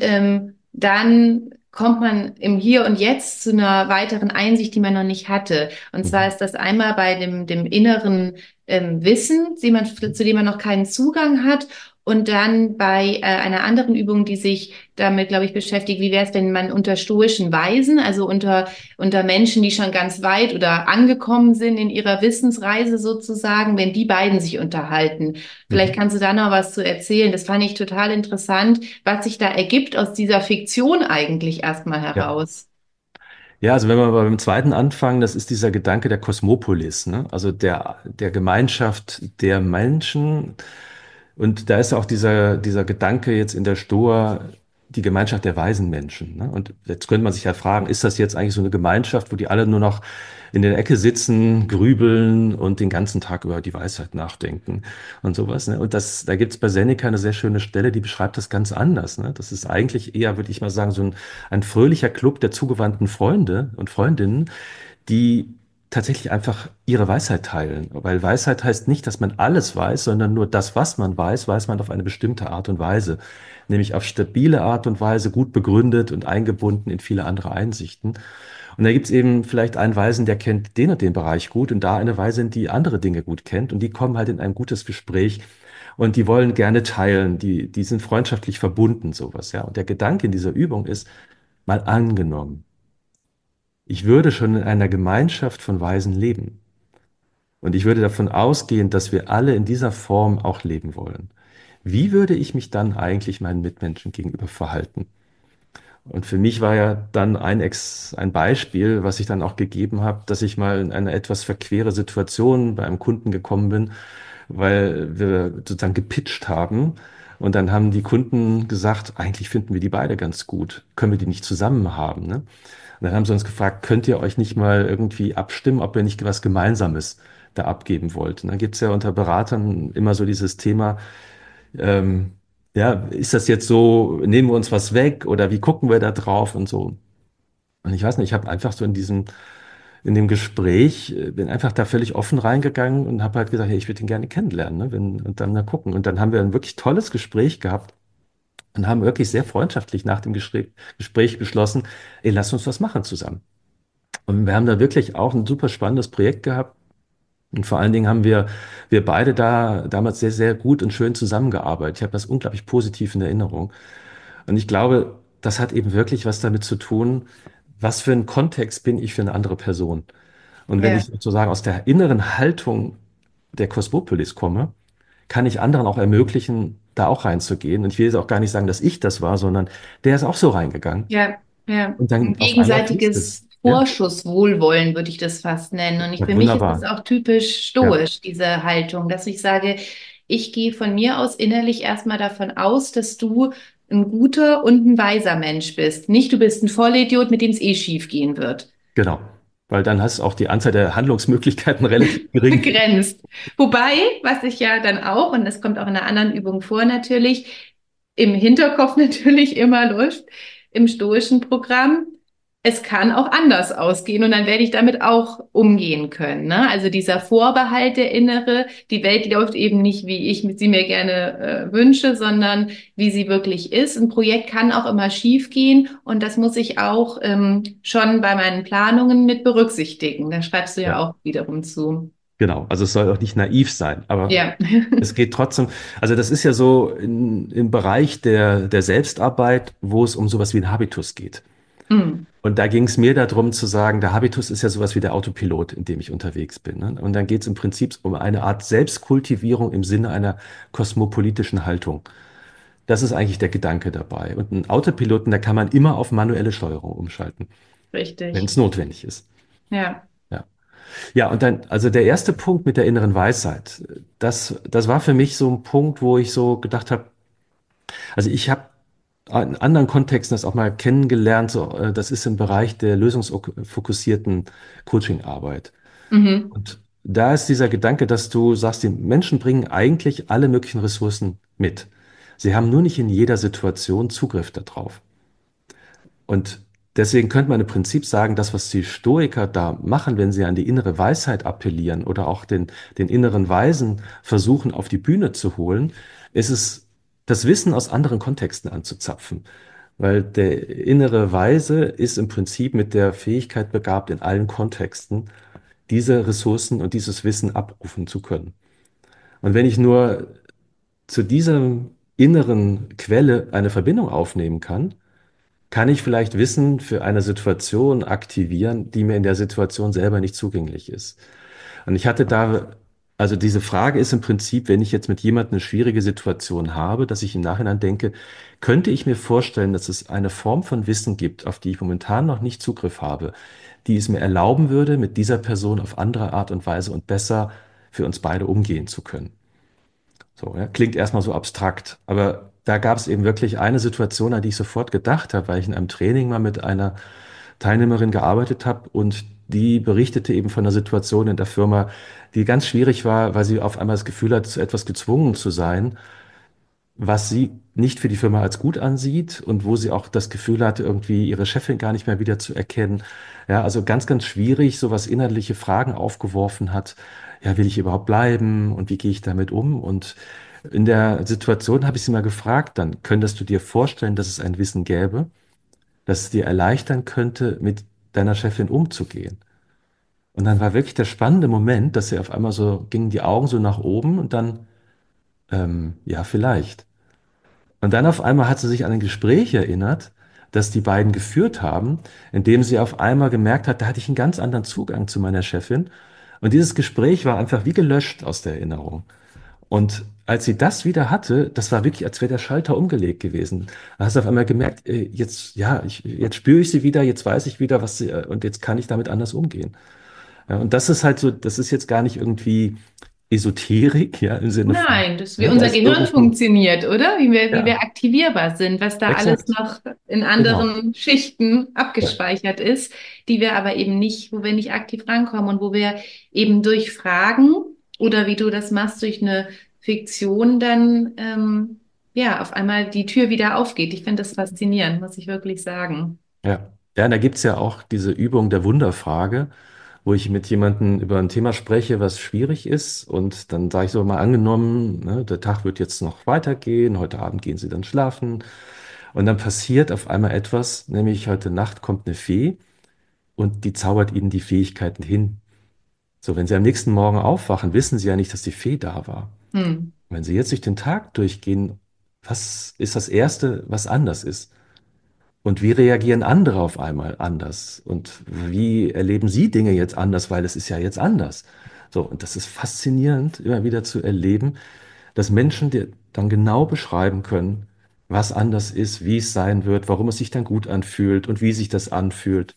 dann kommt man im Hier und Jetzt zu einer weiteren Einsicht, die man noch nicht hatte. Und zwar Mhm. ist das einmal bei dem inneren Wissen, zu dem man noch keinen Zugang hat. Und dann bei einer anderen Übung, die sich damit, glaube ich, beschäftigt, wie wäre es, wenn man unter stoischen Weisen, also unter Menschen, die schon ganz weit oder angekommen sind in ihrer Wissensreise sozusagen, wenn die beiden sich unterhalten. Vielleicht Mhm. kannst du da noch was zu erzählen. Das fand ich total interessant, was sich da ergibt aus dieser Fiktion eigentlich erstmal Ja. heraus. Ja, also wenn wir beim zweiten anfangen, das ist dieser Gedanke der Kosmopolis, ne? Also der Gemeinschaft der Menschen. Und da ist auch dieser Gedanke jetzt in der Stoa, die Gemeinschaft der weisen Menschen, ne? Und jetzt könnte man sich ja fragen, ist das jetzt eigentlich so eine Gemeinschaft, wo die alle nur noch in der Ecke sitzen, grübeln und den ganzen Tag über die Weisheit nachdenken und sowas, ne? Und da gibt es bei Seneca eine sehr schöne Stelle, die beschreibt das ganz anders, ne? Das ist eigentlich eher, würde ich mal sagen, so ein fröhlicher Club der zugewandten Freunde und Freundinnen, die tatsächlich einfach ihre Weisheit teilen. Weil Weisheit heißt nicht, dass man alles weiß, sondern nur das, was man weiß, weiß man auf eine bestimmte Art und Weise. Nämlich auf stabile Art und Weise, gut begründet und eingebunden in viele andere Einsichten. Und da gibt es eben vielleicht einen Weisen, der kennt den und den Bereich gut und da eine Weisin, die andere Dinge gut kennt und die kommen halt in ein gutes Gespräch und die wollen gerne teilen, die sind freundschaftlich verbunden, sowas, ja. Und der Gedanke in dieser Übung ist, mal angenommen, ich würde schon in einer Gemeinschaft von Weisen leben. Und ich würde davon ausgehen, dass wir alle in dieser Form auch leben wollen. Wie würde ich mich dann eigentlich meinen Mitmenschen gegenüber verhalten? Und für mich war ja dann ein Beispiel, was ich dann auch gegeben habe, dass ich mal in eine etwas verquere Situation bei einem Kunden gekommen bin, weil wir sozusagen gepitcht haben. Und dann haben die Kunden gesagt, eigentlich finden wir die beide ganz gut. Können wir die nicht zusammen haben, ne? Und dann haben sie uns gefragt, könnt ihr euch nicht mal irgendwie abstimmen, ob ihr nicht was Gemeinsames da abgeben wollt? Und dann gibt es ja unter Beratern immer so dieses Thema, ähm, ja, ist das jetzt so, nehmen wir uns was weg oder wie gucken wir da drauf und so. Und ich weiß nicht, ich habe einfach so in dem Gespräch, bin einfach da völlig offen reingegangen und habe halt gesagt, hey, ich würde ihn gerne kennenlernen, ne? Und dann mal gucken. Und dann haben wir ein wirklich tolles Gespräch gehabt und haben wirklich sehr freundschaftlich nach dem Gespräch beschlossen, ey, lass uns was machen zusammen. Und wir haben da wirklich auch ein super spannendes Projekt gehabt. Und vor allen Dingen haben wir beide da damals sehr, sehr gut und schön zusammengearbeitet. Ich habe das unglaublich positiv in Erinnerung. Und ich glaube, das hat eben wirklich was damit zu tun, was für einen Kontext bin ich für eine andere Person. Und wenn ich Ja. sozusagen aus der inneren Haltung der Kosmopolis komme, kann ich anderen auch ermöglichen, da auch reinzugehen. Und ich will jetzt auch gar nicht sagen, dass ich das war, sondern der ist auch so reingegangen. Ja, ja. Und Ein dann auf einmal fließt es. gegenseitiges Ja, Vorschusswohlwollen würde ich das fast nennen. Und ja für mich ist es wunderbar. auch typisch Ja, stoisch, diese Haltung, dass ich sage, ich gehe von mir aus innerlich erstmal davon aus, dass du ein guter und ein weiser Mensch bist. Nicht, du bist ein Vollidiot, mit dem es eh schief gehen wird. genau. Weil dann hast du auch die Anzahl der Handlungsmöglichkeiten relativ gering. Begrenzt. Wobei, was ich ja dann auch, und das kommt auch in einer anderen Übung vor natürlich, im Hinterkopf natürlich immer läuft, im stoischen Programm, es kann auch anders ausgehen und dann werde ich damit auch umgehen können. Ne? Also dieser Vorbehalt, der innere, die Welt die läuft eben nicht, wie ich sie mir gerne wünsche, sondern wie sie wirklich ist. Ein Projekt kann auch immer schief gehen und das muss ich auch schon bei meinen Planungen mit berücksichtigen. Da schreibst du ja Ja, auch wiederum zu. genau. Also es soll auch nicht naiv sein, aber Ja, es geht trotzdem, also das ist ja so im Bereich der Selbstarbeit, wo es um sowas wie einen Habitus geht. Mm, Und da ging es mir darum zu sagen, der Habitus ist ja sowas wie der Autopilot, in dem ich unterwegs bin. Ne? Und dann geht es im Prinzip um eine Art Selbstkultivierung im Sinne einer kosmopolitischen Haltung. Das ist eigentlich der Gedanke dabei. Und einen Autopiloten, da kann man immer auf manuelle Steuerung umschalten, wenn richtig. es notwendig ist. Ja. Ja. Ja, und dann, also der erste Punkt mit der inneren Weisheit, das war für mich so ein Punkt, wo ich so gedacht habe, also ich habe in anderen Kontexten das auch mal kennengelernt, so, das ist im Bereich der lösungsfokussierten Coachingarbeit. Mhm. Und da ist dieser Gedanke, dass du sagst, die Menschen bringen eigentlich alle möglichen Ressourcen mit. Sie haben nur nicht in jeder Situation Zugriff darauf. Und deswegen könnte man im Prinzip sagen, das, was die Stoiker da machen, wenn sie an die innere Weisheit appellieren oder auch den inneren Weisen versuchen, auf die Bühne zu holen, ist es, das Wissen aus anderen Kontexten anzuzapfen. Weil der innere Weise ist im Prinzip mit der Fähigkeit begabt, in allen Kontexten diese Ressourcen und dieses Wissen abrufen zu können. Und wenn ich nur zu dieser inneren Quelle eine Verbindung aufnehmen kann, kann ich vielleicht Wissen für eine Situation aktivieren, die mir in der Situation selber nicht zugänglich ist. Und ich hatte da, also diese Frage ist im Prinzip, wenn ich jetzt mit jemandem eine schwierige Situation habe, dass ich im Nachhinein denke, könnte ich mir vorstellen, dass es eine Form von Wissen gibt, auf die ich momentan noch nicht Zugriff habe, die es mir erlauben würde, mit dieser Person auf andere Art und Weise und besser für uns beide umgehen zu können. So, ja, klingt erstmal so abstrakt, aber da gab es eben wirklich eine Situation, an die ich sofort gedacht habe, weil ich in einem Training mal mit einer Teilnehmerin gearbeitet habe und die berichtete eben von einer Situation in der Firma, die ganz schwierig war, weil sie auf einmal das Gefühl hat, zu etwas gezwungen zu sein, was sie nicht für die Firma als gut ansieht und wo sie auch das Gefühl hatte, irgendwie ihre Chefin gar nicht mehr wieder zu erkennen. Ja, also ganz, ganz schwierig, so was inhaltliche Fragen aufgeworfen hat. Ja, will ich überhaupt bleiben und wie gehe ich damit um? Und in der Situation habe ich sie mal gefragt, dann könntest du dir vorstellen, dass es ein Wissen gäbe, das es dir erleichtern könnte, mit deiner Chefin umzugehen. Und dann war wirklich der spannende Moment, dass sie auf einmal so gingen die Augen so nach oben und dann, ja, vielleicht. Und dann auf einmal hat sie sich an ein Gespräch erinnert, das die beiden geführt haben, in dem sie auf einmal gemerkt hat, da hatte ich einen ganz anderen Zugang zu meiner Chefin. Und dieses Gespräch war einfach wie gelöscht aus der Erinnerung. Und als sie das wieder hatte, das war wirklich, als wäre der Schalter umgelegt gewesen. Da hast du auf einmal gemerkt, jetzt, ja, jetzt spüre ich sie wieder, jetzt weiß ich wieder, was sie, und jetzt kann ich damit anders umgehen. Ja, und das ist halt so, das ist jetzt gar nicht irgendwie Esoterik, ja, im Sinne von, Nein, das, wie ja, da unser ist Gehirn irgendwo, funktioniert, oder? Wie wir ja, aktivierbar sind, was da alles exakt, noch in genau. anderen Schichten Ja, abgespeichert ist, die wir aber eben nicht, wo wir nicht aktiv rankommen und wo wir eben durch Fragen oder wie du das machst, durch eine Fiktion dann, ja, auf einmal die Tür wieder aufgeht. Ich finde das faszinierend, muss ich wirklich sagen. ja. Ja, und da gibt's ja auch diese Übung der Wunderfrage, wo ich mit jemandem über ein Thema spreche, was schwierig ist. Und dann sage ich so mal angenommen, ne, der Tag wird jetzt noch weitergehen, heute Abend gehen Sie dann schlafen. Und dann passiert auf einmal etwas, nämlich heute Nacht kommt eine Fee und die zaubert Ihnen die Fähigkeiten hin. So, wenn Sie am nächsten Morgen aufwachen, wissen Sie ja nicht, dass die Fee da war. Hm. Wenn Sie jetzt durch den Tag durchgehen, was ist das Erste, was anders ist? Und wie reagieren andere auf einmal anders? Und wie erleben Sie Dinge jetzt anders, weil es ist ja jetzt anders? So, und das ist faszinierend, immer wieder zu erleben, dass Menschen dir dann genau beschreiben können, was anders ist, wie es sein wird, warum es sich dann gut anfühlt und wie sich das anfühlt.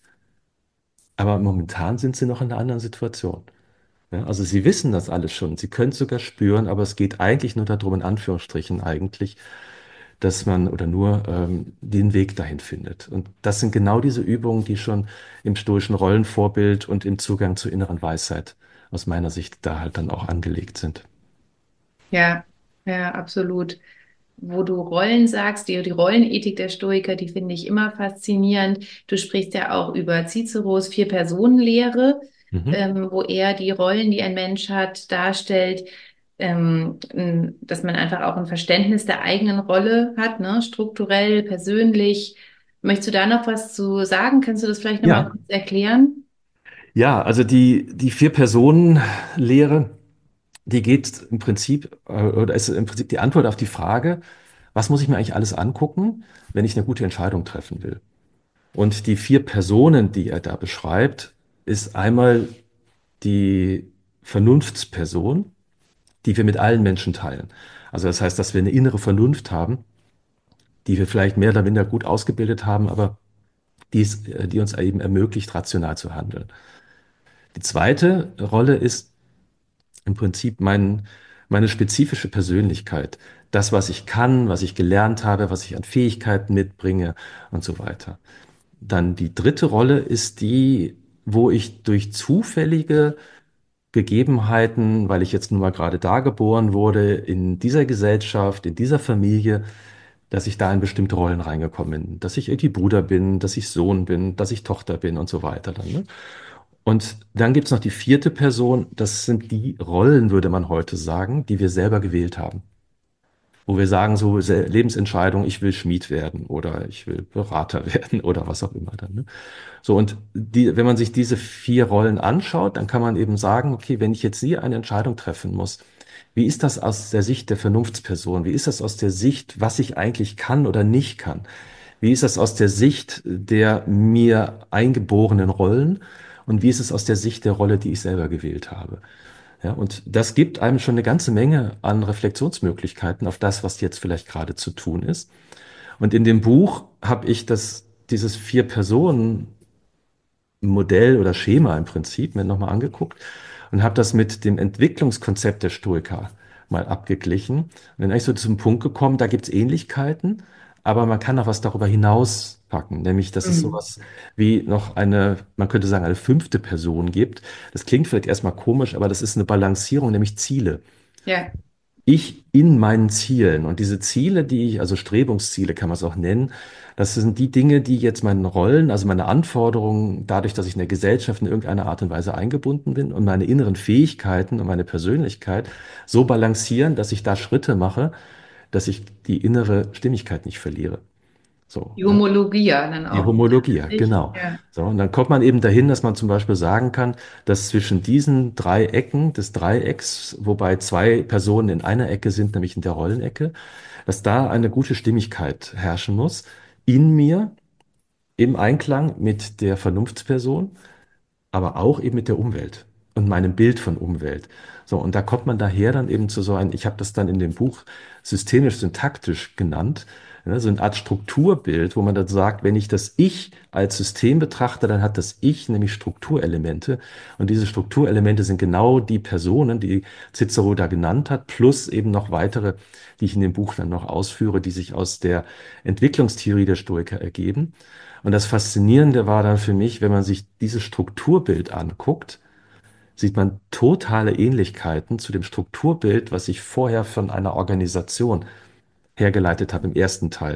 Aber momentan sind sie noch in einer anderen Situation. Ja, also sie wissen das alles schon, sie können es sogar spüren, aber es geht eigentlich nur darum, in Anführungsstrichen eigentlich, dass man oder nur den Weg dahin findet. Und das sind genau diese Übungen, die schon im stoischen Rollenvorbild und im Zugang zur inneren Weisheit aus meiner Sicht da halt dann auch angelegt sind. Ja, ja, absolut. Wo du Rollen sagst, die Rollenethik der Stoiker, die finde ich immer faszinierend. Du sprichst ja auch über Ciceros Vier-Personen-Lehre, Mhm. wo er die Rollen, die ein Mensch hat, darstellt, dass man einfach auch ein Verständnis der eigenen Rolle hat, ne? Strukturell, persönlich. Möchtest du da noch was zu sagen? Kannst du das vielleicht nochmal Ja, kurz erklären? ja, also die Vier-Personen-Lehre, die geht im Prinzip, oder ist im Prinzip die Antwort auf die Frage, was muss ich mir eigentlich alles angucken, wenn ich eine gute Entscheidung treffen will? Und die vier Personen, die er da beschreibt, ist einmal die Vernunftsperson, die wir mit allen Menschen teilen. Also das heißt, dass wir eine innere Vernunft haben, die wir vielleicht mehr oder minder gut ausgebildet haben, aber die uns eben ermöglicht, rational zu handeln. Die zweite Rolle ist im Prinzip meine spezifische Persönlichkeit. Das, was ich kann, was ich gelernt habe, was ich an Fähigkeiten mitbringe und so weiter. Dann die dritte Rolle ist die, wo ich durch zufällige Gegebenheiten, weil ich jetzt nun mal gerade da geboren wurde, in dieser Gesellschaft, in dieser Familie, dass ich da in bestimmte Rollen reingekommen bin. Dass ich irgendwie Bruder bin, dass ich Sohn bin, dass ich Tochter bin und so weiter dann, ne? Und dann gibt es noch die vierte Person, das sind die Rollen, würde man heute sagen, die wir selber gewählt haben. Wo wir sagen, so Lebensentscheidung, ich will Schmied werden oder ich will Berater werden oder was auch immer dann. Ne? So, und wenn man sich diese vier Rollen anschaut, dann kann man eben sagen, okay, wenn ich jetzt hier eine Entscheidung treffen muss, wie ist das aus der Sicht der Vernunftsperson? Wie ist das aus der Sicht, was ich eigentlich kann oder nicht kann? Wie ist das aus der Sicht der mir eingeborenen Rollen? Und wie ist es aus der Sicht der Rolle, die ich selber gewählt habe? Ja, und das gibt einem schon eine ganze Menge an Reflexionsmöglichkeiten auf das, was jetzt vielleicht gerade zu tun ist. Und in dem Buch habe ich dieses Vier-Personen-Modell oder Schema im Prinzip mir nochmal angeguckt und habe das mit dem Entwicklungskonzept der Stoiker mal abgeglichen. Und dann bin ich so zum Punkt gekommen, da gibt es Ähnlichkeiten, aber man kann auch was darüber hinaus packen, nämlich dass es Mhm. sowas wie noch eine, man könnte sagen, eine fünfte Person gibt. Das klingt vielleicht erstmal komisch, aber das ist eine Balancierung, nämlich Ziele. Ja. Ich in meinen Zielen und diese Ziele, die ich, also Strebungsziele kann man es auch nennen, das sind die Dinge, die jetzt meinen Rollen, also meine Anforderungen, dadurch, dass ich in der Gesellschaft in irgendeiner Art und Weise eingebunden bin und meine inneren Fähigkeiten und meine Persönlichkeit so balancieren, dass ich da Schritte mache, dass ich die innere Stimmigkeit nicht verliere. So, Die Homologia dann die auch. Homologia, Richtig? genau. Ja. So, und dann kommt man eben dahin, dass man zum Beispiel sagen kann, dass zwischen diesen drei Ecken des Dreiecks, wobei zwei Personen in einer Ecke sind, nämlich in der Rollenecke, dass da eine gute Stimmigkeit herrschen muss in mir, im Einklang mit der Vernunftsperson, aber auch eben mit der Umwelt und meinem Bild von Umwelt. So, und da kommt man daher dann eben zu so einem, ich habe das dann in dem Buch systemisch-syntaktisch genannt, ne, so eine Art Strukturbild, wo man dann sagt, wenn ich das Ich als System betrachte, dann hat das Ich nämlich Strukturelemente. Und diese Strukturelemente sind genau die Personen, die Cicero da genannt hat, plus eben noch weitere, die ich in dem Buch dann noch ausführe, die sich aus der Entwicklungstheorie der Stoiker ergeben. Und das Faszinierende war dann für mich, wenn man sich dieses Strukturbild anguckt, sieht man totale Ähnlichkeiten zu dem Strukturbild, was ich vorher von einer Organisation hergeleitet habe im ersten Teil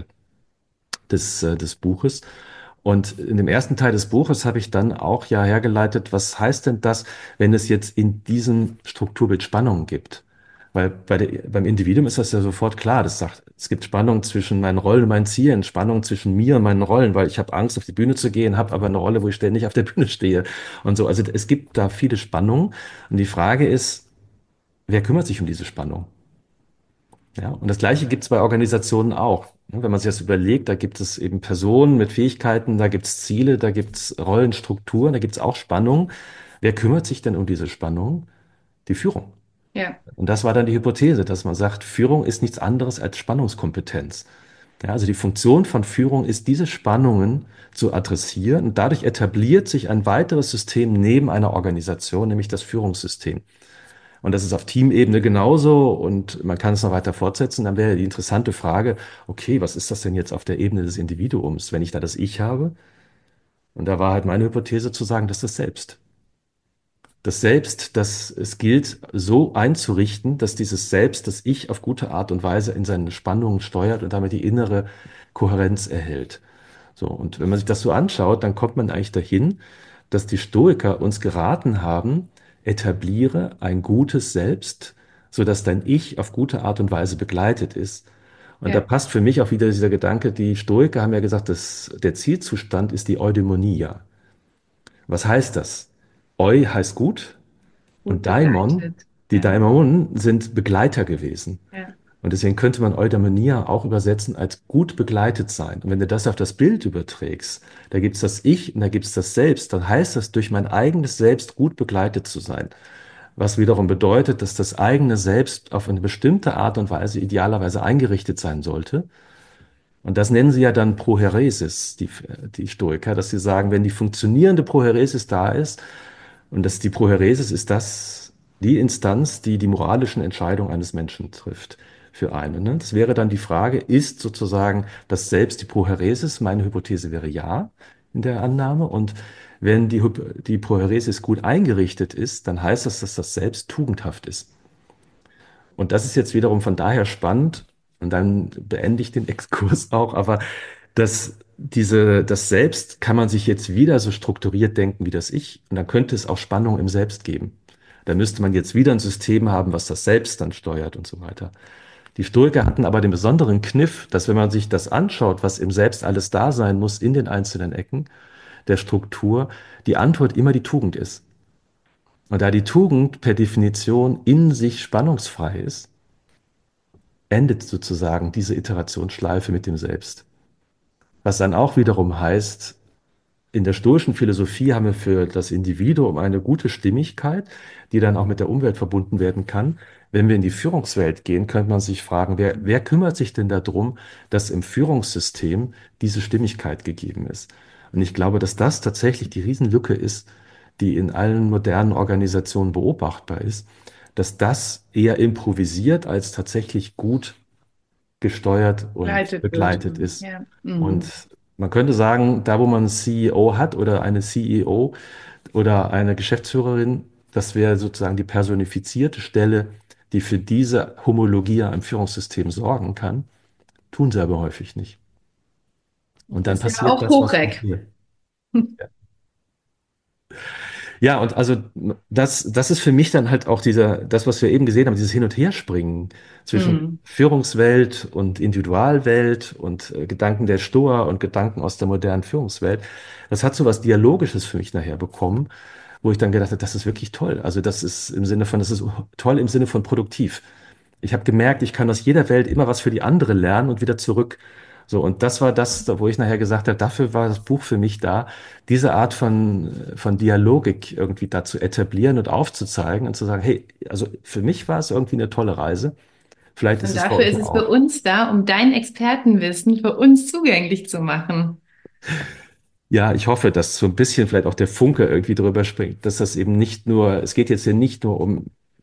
des Buches. Und in dem ersten Teil des Buches habe ich dann auch ja hergeleitet, was heißt denn das, wenn es jetzt in diesem Strukturbild Spannungen gibt? Weil beim Individuum ist das ja sofort klar. Das sagt, es gibt Spannung zwischen meinen Rollen und meinen Zielen, Spannung zwischen mir und meinen Rollen, weil ich habe Angst, auf die Bühne zu gehen, habe aber eine Rolle, wo ich ständig auf der Bühne stehe und so. Also es gibt da viele Spannungen. Und die Frage ist, wer kümmert sich um diese Spannung? Ja, und das Gleiche gibt es bei Organisationen auch. Ne, wenn man sich das überlegt, da gibt es eben Personen mit Fähigkeiten, da gibt es Ziele, da gibt es Rollenstrukturen, da gibt es auch Spannungen. Wer kümmert sich denn um diese Spannung? Die Führung. Ja. Und das war dann die Hypothese, dass man sagt, Führung ist nichts anderes als Spannungskompetenz. Ja, also die Funktion von Führung ist, diese Spannungen zu adressieren und dadurch etabliert sich ein weiteres System neben einer Organisation, nämlich das Führungssystem. Und das ist auf Teamebene genauso und man kann es noch weiter fortsetzen. Dann wäre die interessante Frage, okay, was ist das denn jetzt auf der Ebene des Individuums, wenn ich da das Ich habe? Und da war halt meine Hypothese zu sagen, dass das Selbst. Das Selbst, das es gilt, so einzurichten, dass dieses Selbst, das Ich auf gute Art und Weise in seine Spannungen steuert und damit die innere Kohärenz erhält. So, und wenn man sich das so anschaut, dann kommt man eigentlich dahin, dass die Stoiker uns geraten haben, etabliere ein gutes Selbst, sodass dein Ich auf gute Art und Weise begleitet ist. Und da Ja. passt für mich auch wieder dieser Gedanke, die Stoiker haben ja gesagt, dass der Zielzustand ist die Eudaimonia. Was heißt das? Eu heißt gut Gut und Daimon, begleitet. die Ja. Daimonen sind Begleiter gewesen. Ja. Und deswegen könnte man Eudaimonia auch übersetzen als gut begleitet sein. Und wenn du das auf das Bild überträgst, da gibt es das Ich und da gibt es das Selbst, dann heißt das, durch mein eigenes Selbst gut begleitet zu sein. Was wiederum bedeutet, dass das eigene Selbst auf eine bestimmte Art und Weise idealerweise eingerichtet sein sollte. Und das nennen sie ja dann Prohäresis, die Stoiker, dass sie sagen, wenn die funktionierende Prohäresis da ist, und die Prohäresis ist die Instanz, die die moralischen Entscheidungen eines Menschen trifft für einen. Ne? Das wäre dann die Frage, ist sozusagen das Selbst die Prohäresis? Meine Hypothese wäre ja in der Annahme. Und wenn die Prohäresis gut eingerichtet ist, dann heißt das, dass das Selbst tugendhaft ist. Und das ist jetzt wiederum von daher spannend, und dann beende ich den Exkurs auch, aber das Selbst kann man sich jetzt wieder so strukturiert denken wie das Ich, und dann könnte es auch Spannung im Selbst geben. Da müsste man jetzt wieder ein System haben, was das Selbst dann steuert und so weiter. Die Stoiker hatten aber den besonderen Kniff, dass wenn man sich das anschaut, was im Selbst alles da sein muss in den einzelnen Ecken der Struktur, die Antwort immer die Tugend ist. Und da die Tugend per Definition in sich spannungsfrei ist, endet sozusagen diese Iterationsschleife mit dem Selbst. Was dann auch wiederum heißt, in der stoischen Philosophie haben wir für das Individuum eine gute Stimmigkeit, die dann auch mit der Umwelt verbunden werden kann. Wenn wir in die Führungswelt gehen, könnte man sich fragen, wer kümmert sich denn darum, dass im Führungssystem diese Stimmigkeit gegeben ist? Und ich glaube, dass das tatsächlich die Riesenlücke ist, die in allen modernen Organisationen beobachtbar ist, dass das eher improvisiert als tatsächlich gut gesteuert und Geleitet wird. begleitet ist. Ja. Und Mhm. man könnte sagen, da wo man einen CEO hat oder eine CEO oder eine Geschäftsführerin, das wäre sozusagen die personifizierte Stelle, die für diese Homologie im Führungssystem sorgen kann, tun sie aber häufig nicht. Und dann Das ist ja passiert auch das, was Hochrek. passiert. Ja, und also das ist für mich dann halt auch das, was wir eben gesehen haben, dieses Hin- und Herspringen zwischen Mhm. Führungswelt und Individualwelt und Gedanken der Stoa und Gedanken aus der modernen Führungswelt. Das hat so was Dialogisches für mich nachher bekommen, wo ich dann gedacht habe, das ist wirklich toll. Also das ist toll im Sinne von produktiv. Ich habe gemerkt, ich kann aus jeder Welt immer was für die andere lernen und wieder zurück. So, und das war das, wo ich nachher gesagt habe, dafür war das Buch für mich da, diese Art von Dialogik irgendwie da zu etablieren und aufzuzeigen und zu sagen, hey, also für mich war es irgendwie eine tolle Reise. Vielleicht ist Und es bei dafür euch ist ja es für auch. uns da, um dein Expertenwissen für uns zugänglich zu machen. Ja, ich hoffe, dass so ein bisschen vielleicht auch der Funke irgendwie drüber springt, dass das eben nicht nur, es geht jetzt hier nicht nur um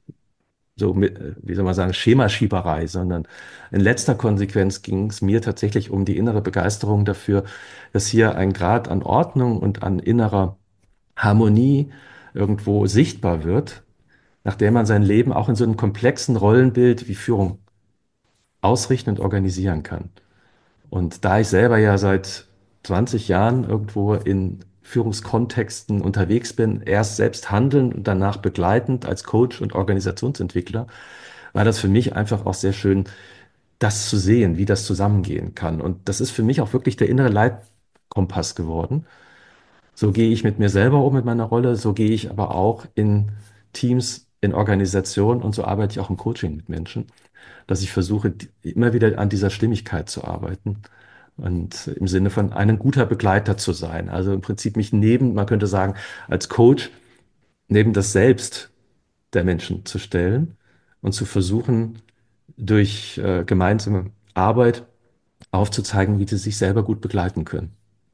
wie soll man sagen, Schemaschieberei, sondern in letzter Konsequenz ging es mir tatsächlich um die innere Begeisterung dafür, dass hier ein Grad an Ordnung und an innerer Harmonie irgendwo sichtbar wird, nach der man sein Leben auch in so einem komplexen Rollenbild wie Führung ausrichten und organisieren kann. Und da ich selber ja seit 20 Jahren irgendwo in Führungskontexten unterwegs bin, erst selbst handelnd und danach begleitend als Coach und Organisationsentwickler, war das für mich einfach auch sehr schön, das zu sehen, wie das zusammengehen kann. Und das ist für mich auch wirklich der innere Leitkompass geworden. So gehe ich mit mir selber um, mit meiner Rolle, so gehe ich aber auch in Teams, in Organisationen und so arbeite ich auch im Coaching mit Menschen, dass ich versuche, immer wieder an dieser Stimmigkeit zu arbeiten und im Sinne von ein guter Begleiter zu sein. Also im Prinzip man könnte sagen, als Coach neben das Selbst der Menschen zu stellen und zu versuchen, durch gemeinsame Arbeit aufzuzeigen, wie sie sich selber gut begleiten können.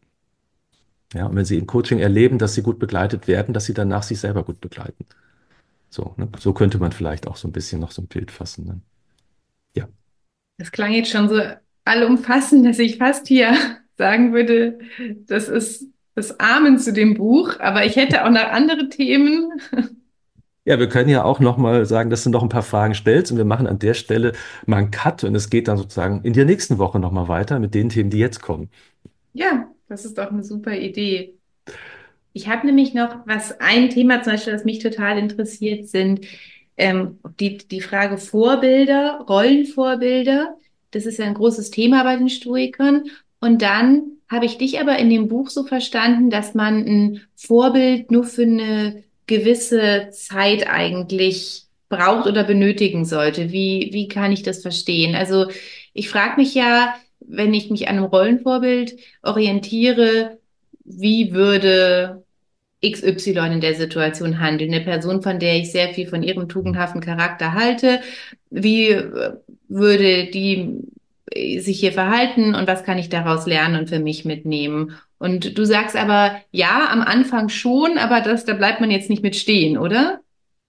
Ja, und wenn sie im Coaching erleben, dass sie gut begleitet werden, dass sie danach sich selber gut begleiten. So, ne? So könnte man vielleicht auch so ein bisschen noch so ein Bild fassen. Ne? Ja. Das klang jetzt schon so allumfassend, dass ich fast hier sagen würde, das ist das Amen zu dem Buch. Aber ich hätte auch noch andere Themen. Ja, wir können ja auch noch mal sagen, dass du noch ein paar Fragen stellst und wir machen an der Stelle mal einen Cut und es geht dann sozusagen in der nächsten Woche noch mal weiter mit den Themen, die jetzt kommen. Ja, das ist doch eine super Idee. Ich habe nämlich noch ein Thema zum Beispiel, das mich total interessiert, sind die Frage Vorbilder, Rollenvorbilder. Das ist ja ein großes Thema bei den Stoikern. Und dann habe ich dich aber in dem Buch so verstanden, dass man ein Vorbild nur für eine gewisse Zeit eigentlich braucht oder benötigen sollte. Wie kann ich das verstehen? Also ich frage mich ja, wenn ich mich an einem Rollenvorbild orientiere, wie würde XY in der Situation handeln? Eine Person, von der ich sehr viel von ihrem tugendhaften Charakter halte, wie würde die sich hier verhalten und was kann ich daraus lernen und für mich mitnehmen? Und du sagst aber, ja, am Anfang schon, aber da bleibt man jetzt nicht mit stehen, oder?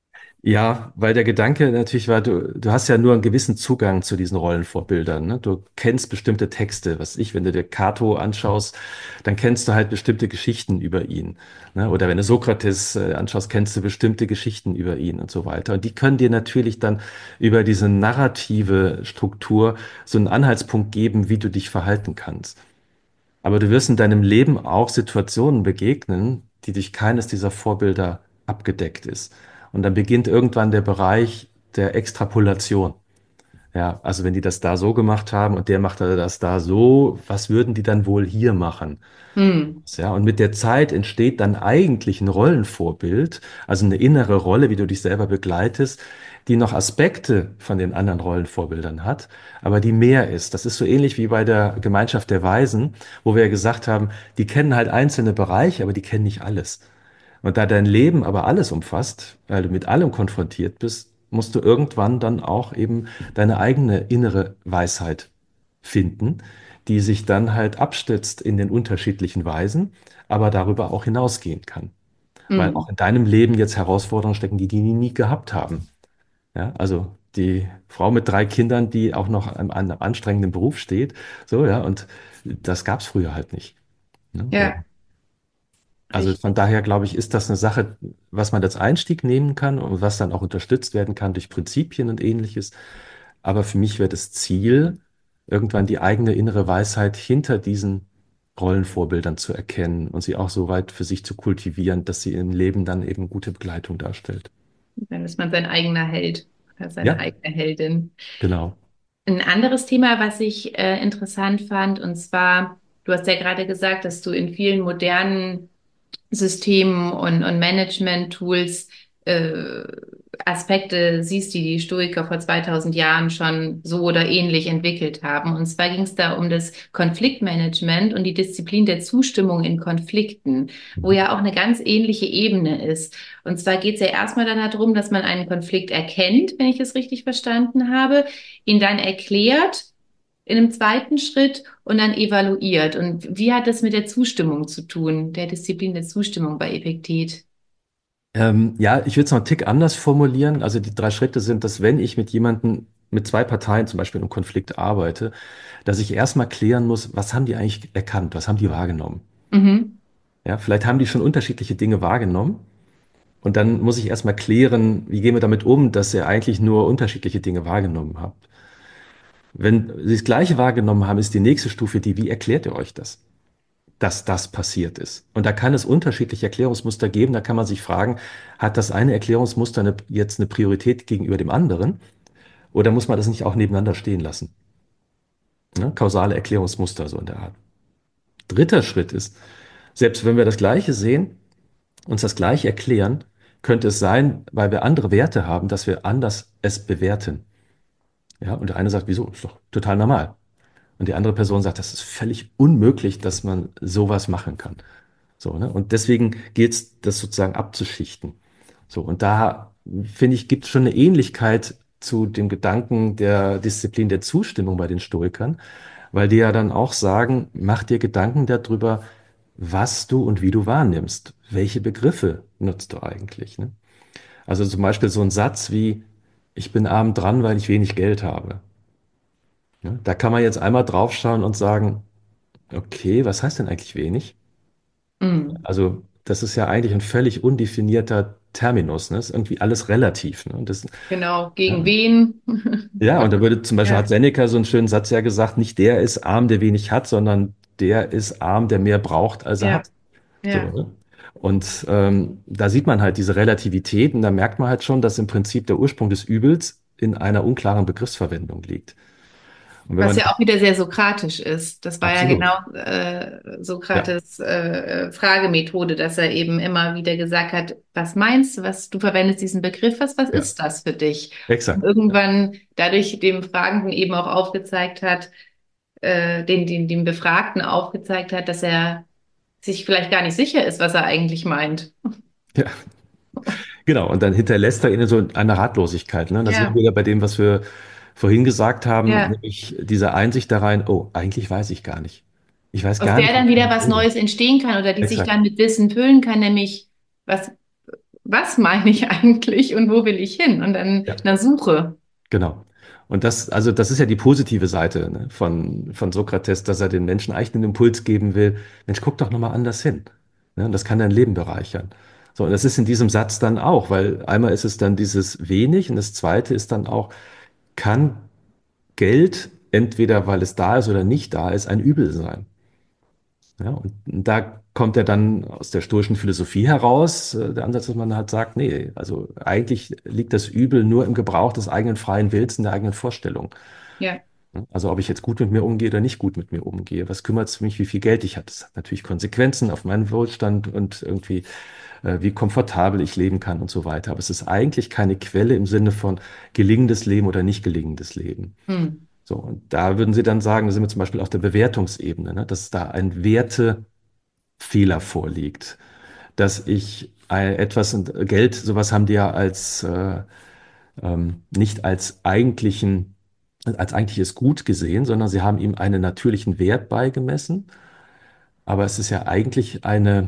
Ja, weil der Gedanke natürlich war, du hast ja nur einen gewissen Zugang zu diesen Rollenvorbildern, ne? Du kennst bestimmte Texte, was ich, wenn du dir Cato anschaust, dann kennst du halt bestimmte Geschichten über ihn, ne? Oder wenn du Sokrates anschaust, kennst du bestimmte Geschichten über ihn und so weiter. Und die können dir natürlich dann über diese narrative Struktur so einen Anhaltspunkt geben, wie du dich verhalten kannst. Aber du wirst in deinem Leben auch Situationen begegnen, die durch keines dieser Vorbilder abgedeckt ist. Und dann beginnt irgendwann der Bereich der Extrapolation. Ja, also wenn die das da so gemacht haben und der macht das da so, was würden die dann wohl hier machen? Hm. Ja, und mit der Zeit entsteht dann eigentlich ein Rollenvorbild, also eine innere Rolle, wie du dich selber begleitest, die noch Aspekte von den anderen Rollenvorbildern hat, aber die mehr ist. Das ist so ähnlich wie bei der Gemeinschaft der Weisen, wo wir ja gesagt haben, die kennen halt einzelne Bereiche, aber die kennen nicht alles. Und da dein Leben aber alles umfasst, weil du mit allem konfrontiert bist, musst du irgendwann dann auch eben deine eigene innere Weisheit finden, die sich dann halt abstützt in den unterschiedlichen Weisen, aber darüber auch hinausgehen kann. Weil auch Hm. in deinem Leben jetzt Herausforderungen stecken, die die nie gehabt haben. Ja, also die Frau mit 3 Kindern, die auch noch an einem anstrengenden Beruf steht, so, ja, und das gab es früher halt nicht. Ne? Ja, Also von richtig. daher glaube ich, ist das eine Sache, was man als Einstieg nehmen kann und was dann auch unterstützt werden kann durch Prinzipien und ähnliches. Aber für mich wäre das Ziel, irgendwann die eigene innere Weisheit hinter diesen Rollenvorbildern zu erkennen und sie auch so weit für sich zu kultivieren, dass sie im Leben dann eben gute Begleitung darstellt. Dann ist man sein eigener Held oder seine Ja, eigene Heldin. genau. Ein anderes Thema, was ich interessant fand, und zwar, du hast ja gerade gesagt, dass du in vielen modernen Systemen und Management-Tools äh, Aspekte siehst, die die Stoiker vor 2000 Jahren schon so oder ähnlich entwickelt haben. Und zwar ging es da um das Konfliktmanagement und die Disziplin der Zustimmung in Konflikten, wo Mhm. ja auch eine ganz ähnliche Ebene ist. Und zwar geht es ja erstmal dann darum, dass man einen Konflikt erkennt, wenn ich es richtig verstanden habe, ihn dann erklärt in einem zweiten Schritt und dann evaluiert. Und wie hat das mit der Zustimmung zu tun, der Disziplin der Zustimmung bei Epiktet? Ja, ich würde es noch einen Tick anders formulieren. Also die 3 Schritte sind, dass wenn ich mit jemandem, mit 2 Parteien zum Beispiel im Konflikt arbeite, dass ich erstmal klären muss, was haben die eigentlich erkannt, was haben die wahrgenommen. Mhm. Ja, vielleicht haben die schon unterschiedliche Dinge wahrgenommen und dann muss ich erstmal klären, wie gehen wir damit um, dass ihr eigentlich nur unterschiedliche Dinge wahrgenommen habt. Wenn sie das Gleiche wahrgenommen haben, ist die nächste Stufe die, wie erklärt ihr euch das, dass das passiert ist? Und da kann es unterschiedliche Erklärungsmuster geben. Da kann man sich fragen, hat das eine Erklärungsmuster jetzt eine Priorität gegenüber dem anderen? Oder muss man das nicht auch nebeneinander stehen lassen? Ne? Kausale Erklärungsmuster so in der Art. Dritter Schritt ist, selbst wenn wir das Gleiche sehen, uns das Gleiche erklären, könnte es sein, weil wir andere Werte haben, dass wir anders es bewerten. Ja, und der eine sagt, wieso? Ist doch total normal. Und die andere Person sagt, das ist völlig unmöglich, dass man sowas machen kann. So, ne? Und deswegen gilt es, das sozusagen abzuschichten. So, und da finde ich, gibt es schon eine Ähnlichkeit zu dem Gedanken der Disziplin der Zustimmung bei den Stoikern, weil die ja dann auch sagen, mach dir Gedanken darüber, was du und wie du wahrnimmst. Welche Begriffe nutzt du eigentlich? Ne? Also zum Beispiel so ein Satz wie, ich bin arm dran, weil ich wenig Geld habe. Ne? Da kann man jetzt einmal draufschauen und sagen, okay, was heißt denn eigentlich wenig? Mhm. Also das ist ja eigentlich ein völlig undefinierter Terminus, ne? Ist irgendwie alles relativ. Ne? Und das, Genau, gegen ja. wen? Ja, und da würde zum Beispiel hat Ja, Seneca so einen schönen Satz ja gesagt, nicht der ist arm, der wenig hat, sondern der ist arm, der mehr braucht, als er ja, hat. So, ja. ne? Und da sieht man halt diese Relativität und da merkt man halt schon, dass im Prinzip der Ursprung des Übels in einer unklaren Begriffsverwendung liegt. Und wenn Was man, ja auch wieder sehr sokratisch ist. Das war ja absolut, genau ja, Sokrates Fragemethode, dass er eben immer wieder gesagt hat, was meinst du, was du verwendest diesen Begriff, was ja, ist das für dich? Und exakt. irgendwann dadurch dem Fragenden eben auch aufgezeigt hat, dem Befragten aufgezeigt hat, dass er sich vielleicht gar nicht sicher ist, was er eigentlich meint. Ja, genau. Und dann hinterlässt er ihnen so eine Ratlosigkeit. Ne? Da sind wir Ja, ja bei dem, was wir vorhin gesagt haben, ja. nämlich diese Einsicht da rein, oh, eigentlich weiß ich gar nicht. Ich weiß Aus gar der nicht, wie dann ich wieder damit was umgehe. Neues entstehen kann oder die sich Exakt. dann mit Wissen füllen kann, nämlich was, was meine ich eigentlich und wo will ich hin? Und dann Ja, eine Suche. genau. Und das, also das ist ja die positive Seite, ne, von Sokrates, dass er den Menschen eigentlich einen Impuls geben will. Mensch, guck doch nochmal anders hin. Ne, und das kann dein Leben bereichern. So, und das ist in diesem Satz dann auch, weil einmal ist es dann dieses wenig und das zweite ist dann auch, kann Geld, entweder weil es da ist oder nicht da ist, ein Übel sein. Ja, und da kommt ja dann aus der stoischen Philosophie heraus, der Ansatz, dass man halt sagt, nee, also eigentlich liegt das Übel nur im Gebrauch des eigenen freien Willens und der eigenen Vorstellung. Ja, Ja, also ob ich jetzt gut mit mir umgehe oder nicht gut mit mir umgehe, was kümmert es mich, wie viel Geld ich habe? Das hat natürlich Konsequenzen auf meinen Wohlstand und irgendwie, wie komfortabel ich leben kann und so weiter. Aber es ist eigentlich keine Quelle im Sinne von gelingendes Leben oder nicht gelingendes Leben. hm. So, und da würden Sie dann sagen, da sind wir zum Beispiel auf der Bewertungsebene, ne, dass da ein Wertefehler vorliegt, dass ich etwas und Geld, sowas haben die ja als nicht als eigentliches Gut gesehen, sondern sie haben ihm einen natürlichen Wert beigemessen. Aber es ist ja eigentlich eine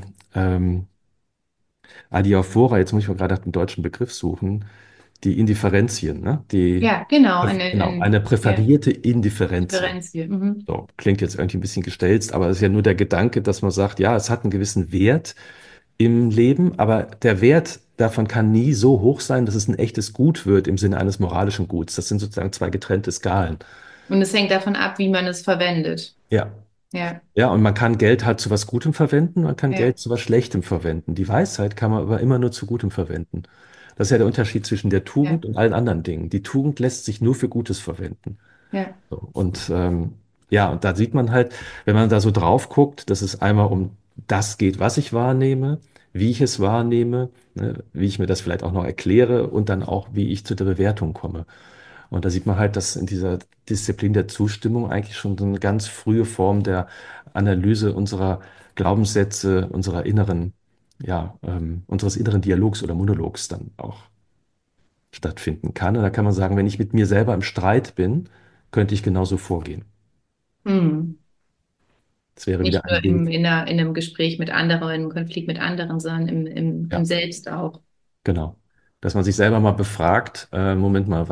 Adiaphora, jetzt muss ich mal gerade nach dem deutschen Begriff suchen, die Indifferenzien, ne? Ja, genau, Genau, eine ja, präferierte Indifferentie. Differenz hier. Mhm. So, klingt jetzt irgendwie ein bisschen gestelzt, aber es ist ja nur der Gedanke, dass man sagt, ja, es hat einen gewissen Wert im Leben, aber der Wert davon kann nie so hoch sein, dass es ein echtes Gut wird im Sinne eines moralischen Guts. Das sind sozusagen zwei getrennte Skalen. Und es hängt davon ab, wie man es verwendet. Ja. Ja, Ja, und man kann Geld halt zu was Gutem verwenden, man kann ja, Geld zu was Schlechtem verwenden. Die Weisheit kann man aber immer nur zu Gutem verwenden. Das ist ja der Unterschied zwischen der ja, Tugend und allen anderen Dingen. Die Tugend lässt sich nur für Gutes verwenden. ja, So, und ja, und da sieht man halt, wenn man da so drauf guckt, dass es einmal um das geht, was ich wahrnehme, wie ich es wahrnehme, ne, wie ich mir das vielleicht auch noch erkläre und dann auch, wie ich zu der Bewertung komme. Und da sieht man halt, dass in dieser Disziplin der Zustimmung eigentlich schon so eine ganz frühe Form der Analyse unserer Glaubenssätze, unserer inneren, ja, unseres inneren Dialogs oder Monologs dann auch stattfinden kann. Und da kann man sagen, wenn ich mit mir selber im Streit bin, könnte ich genauso vorgehen. hm. Das wäre Nicht wieder nur ein Weg. in einem Gespräch mit anderen, im Konflikt mit anderen, sondern im Ja, Selbst auch. genau. Dass man sich selber mal befragt, Moment mal,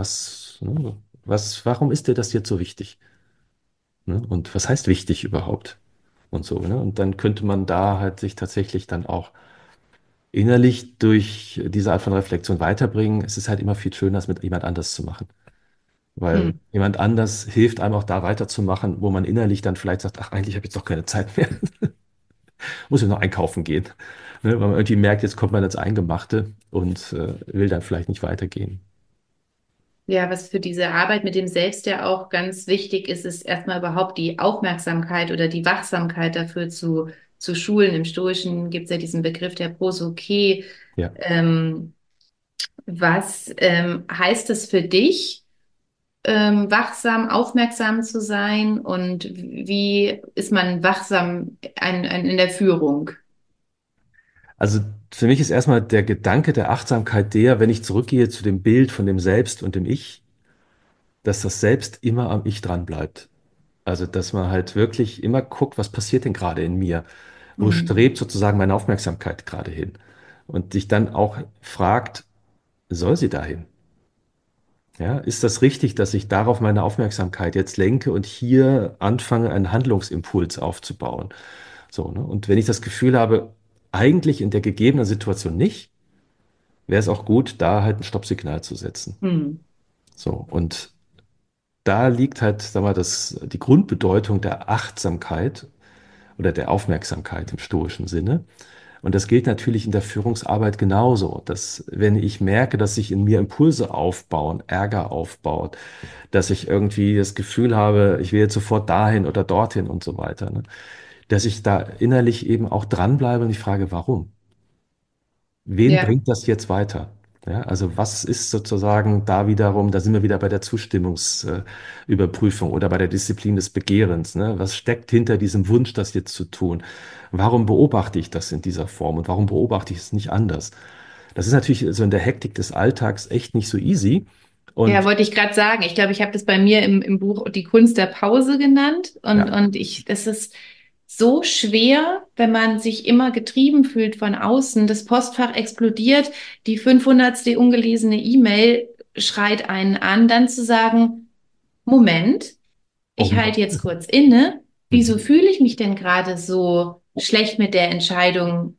warum ist dir das jetzt so wichtig? Ne? Und was heißt wichtig überhaupt? Und so, ne? Und dann könnte man da halt sich tatsächlich dann auch innerlich durch diese Art von Reflexion weiterbringen. Es ist halt immer viel schöner, es mit jemand anders zu machen. Hm. Weil jemand anders hilft einem auch da weiterzumachen, wo man innerlich dann vielleicht sagt, ach, eigentlich habe ich jetzt doch keine Zeit mehr. Muss ich noch einkaufen gehen. Ne? Weil man irgendwie merkt, jetzt kommt man ins Eingemachte und will dann vielleicht nicht weitergehen. Ja, was für diese Arbeit mit dem Selbst ja auch ganz wichtig ist, ist erstmal überhaupt die Aufmerksamkeit oder die Wachsamkeit dafür zu schulen. Im Stoischen gibt es ja diesen Begriff der Prosoké. Ja. Ähm, was heißt es für dich, wachsam, aufmerksam zu sein und wie ist man wachsam in der Führung? Also für mich ist erstmal der Gedanke der Achtsamkeit der, wenn ich zurückgehe zu dem Bild von dem Selbst und dem Ich, dass das Selbst immer am Ich dran bleibt. Also, dass man halt wirklich immer guckt, was passiert denn gerade in mir? Wo Hm. strebt sozusagen meine Aufmerksamkeit gerade hin? Und sich dann auch fragt, soll sie dahin? Ja, ist das richtig, dass ich darauf meine Aufmerksamkeit jetzt lenke und hier anfange, einen Handlungsimpuls aufzubauen? So, ne? Und wenn ich das Gefühl habe, eigentlich in der gegebenen Situation nicht, wäre es auch gut, da halt ein Stoppsignal zu setzen. Hm. So, und da liegt halt, sag mal, die Grundbedeutung der Achtsamkeit oder der Aufmerksamkeit im stoischen Sinne. Und das gilt natürlich in der Führungsarbeit genauso, dass wenn ich merke, dass sich in mir Impulse aufbauen, Ärger aufbaut, dass ich irgendwie das Gefühl habe, ich will jetzt sofort dahin oder dorthin und so weiter, ne? Dass ich da innerlich eben auch dranbleibe und ich frage, warum? Wen Ja. bringt das jetzt weiter? Ja, also was ist sozusagen da wiederum, da sind wir wieder bei der Zustimmungsüberprüfung oder bei der Disziplin des Begehrens, ne? Was steckt hinter diesem Wunsch, das jetzt zu tun? Warum beobachte ich das in dieser Form und warum beobachte ich es nicht anders? Das ist natürlich so in der Hektik des Alltags echt nicht so easy. Ja, Und wollte ich gerade sagen. Ich glaube, ich habe das bei mir im Buch Die Kunst der Pause genannt. ja, Das ist so schwer, wenn man sich immer getrieben fühlt von außen. Das Postfach explodiert, die 500. ungelesene E-Mail schreit einen an, dann zu sagen, Moment, oh, ich halte jetzt kurz inne. mhm. Wieso fühle ich mich denn gerade so schlecht mit der Entscheidung,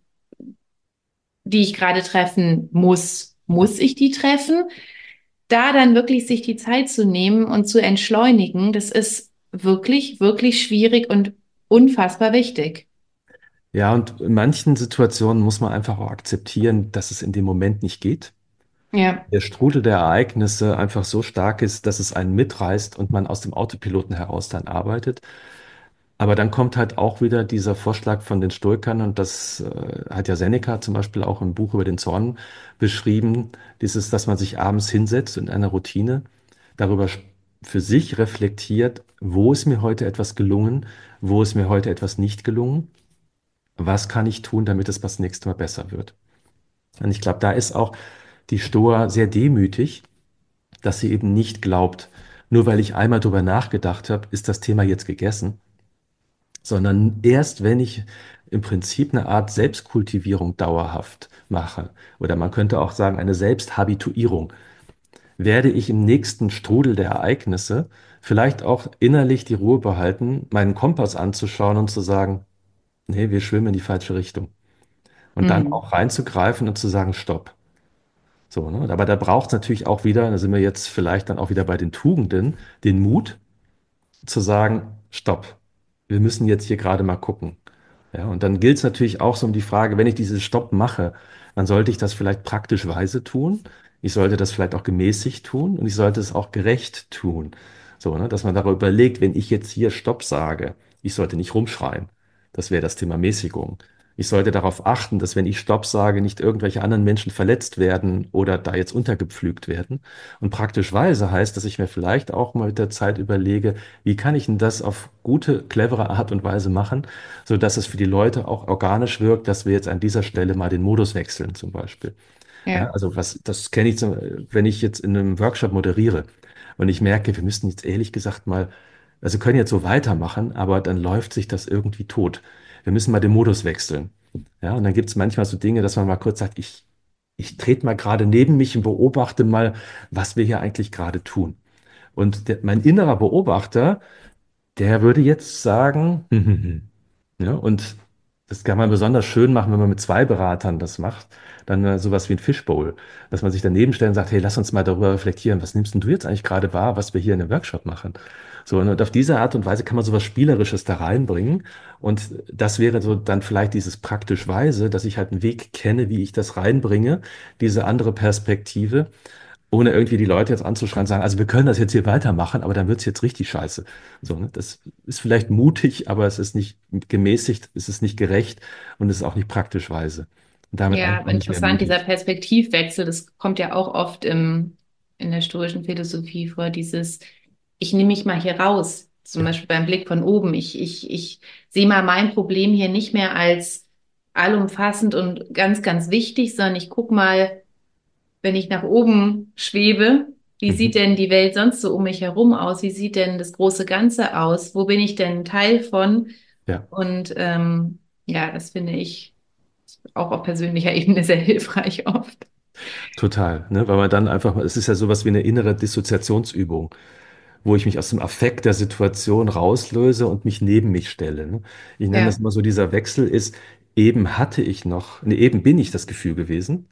die ich gerade treffen muss? Muss ich die treffen? Da dann wirklich sich die Zeit zu nehmen und zu entschleunigen, das ist wirklich, wirklich schwierig und unfassbar wichtig. Ja, und in manchen Situationen muss man einfach auch akzeptieren, dass es in dem Moment nicht geht. Ja. Der Strudel der Ereignisse einfach so stark ist, dass es einen mitreißt und man aus dem Autopiloten heraus dann arbeitet. Aber dann kommt halt auch wieder dieser Vorschlag von den Stoikern, und das hat ja Seneca zum Beispiel auch im Buch über den Zorn beschrieben, dieses, dass man sich abends hinsetzt in einer Routine, darüber für sich reflektiert, wo ist mir heute etwas gelungen, wo ist mir heute etwas nicht gelungen, was kann ich tun, damit es das nächste Mal besser wird. Und ich glaube, da ist auch die Stoa sehr demütig, dass sie eben nicht glaubt, nur weil ich einmal drüber nachgedacht habe, ist das Thema jetzt gegessen, sondern erst wenn ich im Prinzip eine Art Selbstkultivierung dauerhaft mache, oder man könnte auch sagen, eine Selbsthabituierung, werde ich im nächsten Strudel der Ereignisse vielleicht auch innerlich die Ruhe behalten, meinen Kompass anzuschauen und zu sagen, nee, wir schwimmen in die falsche Richtung. Und dann Hm. auch reinzugreifen und zu sagen, stopp. So, ne? Aber da braucht es natürlich auch wieder, da sind wir jetzt vielleicht dann auch wieder bei den Tugenden, den Mut zu sagen, stopp. Wir müssen jetzt hier gerade mal gucken. Ja, und dann gilt es natürlich auch so um die Frage, wenn ich dieses Stopp mache, dann sollte ich das vielleicht praktisch weise tun. Ich sollte das vielleicht auch gemäßigt tun und ich sollte es auch gerecht tun. So, ne, dass man darüber überlegt, wenn ich jetzt hier Stopp sage, ich sollte nicht rumschreien. Das wäre das Thema Mäßigung. Ich sollte darauf achten, dass wenn ich Stopp sage, nicht irgendwelche anderen Menschen verletzt werden oder da jetzt untergepflügt werden. Und praktisch weise heißt, dass ich mir vielleicht auch mal mit der Zeit überlege, wie kann ich denn das auf gute, clevere Art und Weise machen, so dass es für die Leute auch organisch wirkt, dass wir jetzt an dieser Stelle mal den Modus wechseln, zum Beispiel. Ja, Ja. also was, das kenne ich, wenn ich jetzt in einem Workshop moderiere und ich merke, wir müssen jetzt ehrlich gesagt mal, also können jetzt so weitermachen, aber dann läuft sich das irgendwie tot. Wir müssen mal den Modus wechseln. Ja, und dann gibt es manchmal so Dinge, dass man mal kurz sagt, ich trete mal gerade neben mich und beobachte mal, was wir hier eigentlich gerade tun. Und mein innerer Beobachter, der würde jetzt sagen, ja, und das kann man besonders schön machen, wenn man mit zwei Beratern das macht. Dann sowas wie ein Fishbowl, dass man sich daneben stellt und sagt, hey, lass uns mal darüber reflektieren, was nimmst denn du jetzt eigentlich gerade wahr, was wir hier in dem Workshop machen? So, und auf diese Art und Weise kann man sowas Spielerisches da reinbringen. Und das wäre so dann vielleicht dieses praktisch Weise, dass ich halt einen Weg kenne, wie ich das reinbringe, diese andere Perspektive, ohne irgendwie die Leute jetzt anzuschreien und sagen, also wir können das jetzt hier weitermachen, aber dann wird es jetzt richtig scheiße. So, ne? Das ist vielleicht mutig, aber es ist nicht gemäßigt, es ist nicht gerecht und es ist auch nicht praktisch weise. Und damit Ja, eigentlich auch nicht mehr interessant, dieser mutig. Perspektivwechsel, das kommt ja auch oft in der stoischen Philosophie vor, dieses, ich nehme mich mal hier raus, zum Ja, Beispiel beim Blick von oben. Ich sehe mal mein Problem hier nicht mehr als allumfassend und ganz, ganz wichtig, sondern ich gucke mal, wenn ich nach oben schwebe, wie sieht mhm. denn die Welt sonst so um mich herum aus? Wie sieht denn das große Ganze aus? Wo bin ich denn Teil von? Ja, Und ja, das finde ich auch auf persönlicher Ebene sehr hilfreich oft. total. Ne? Weil man dann einfach, es ist ja sowas wie eine innere Dissoziationsübung, wo ich mich aus dem Affekt der Situation rauslöse und mich neben mich stelle. Ne? Ich nenne das Ja, immer so, dieser Wechsel ist, eben hatte ich noch, nee, eben bin ich das Gefühl gewesen.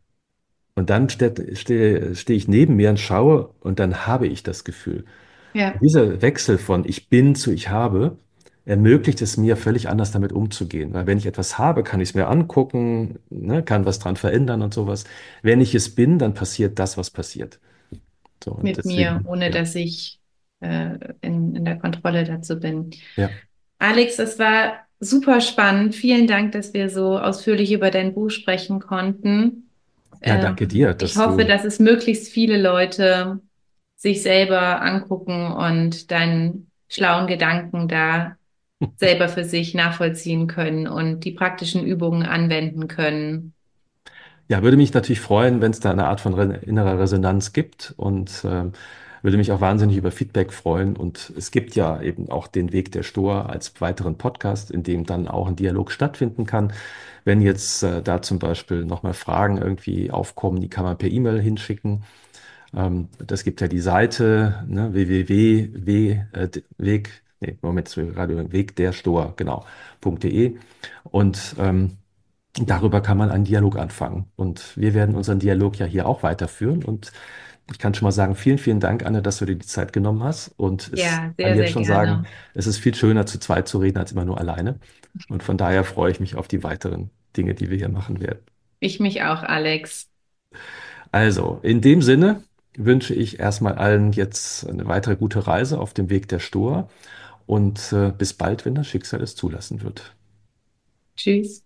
Und dann steh ich neben mir und schaue und dann habe ich das Gefühl. ja, Dieser Wechsel von ich bin zu ich habe ermöglicht es mir, völlig anders damit umzugehen. Weil wenn ich etwas habe, kann ich es mir angucken, ne, kann was dran verändern und sowas. Wenn ich es bin, dann passiert das, was passiert. So, und Mit mir, deswegen, ohne ja, dass ich in der Kontrolle dazu bin. ja, Alex, es war super spannend. Vielen Dank, dass wir so ausführlich über dein Buch sprechen konnten. ja, danke dir, Ich dass hoffe, du, dass es möglichst viele Leute sich selber angucken und deinen schlauen Gedanken da selber für sich nachvollziehen können und die praktischen Übungen anwenden können. ja, würde mich natürlich freuen, wenn es da eine Art von innerer Resonanz gibt und würde mich auch wahnsinnig über Feedback freuen. Und es gibt ja eben auch den Weg der Stoa als weiteren Podcast, in dem dann auch ein Dialog stattfinden kann. Wenn jetzt da zum Beispiel nochmal Fragen irgendwie aufkommen, die kann man per E-Mail hinschicken. Das gibt ja die Seite, ne, www.weg, nee, Moment, gerade Weg der Stoa, genau, .de. Und darüber kann man einen Dialog anfangen. Und wir werden unseren Dialog ja hier auch weiterführen. Und ich kann schon mal sagen, vielen, vielen Dank, Anne, dass du dir die Zeit genommen hast. Und es Ja, kann sehr, jetzt sehr schon sagen, gerne. es ist viel schöner, zu zweit zu reden, als immer nur alleine. Und von daher freue ich mich auf die weiteren Dinge, die wir hier machen werden. Ich mich auch, Alex. Also, in dem Sinne wünsche ich erstmal allen jetzt eine weitere gute Reise auf dem Weg der Stoa und bis bald, wenn das Schicksal es zulassen wird. Tschüss.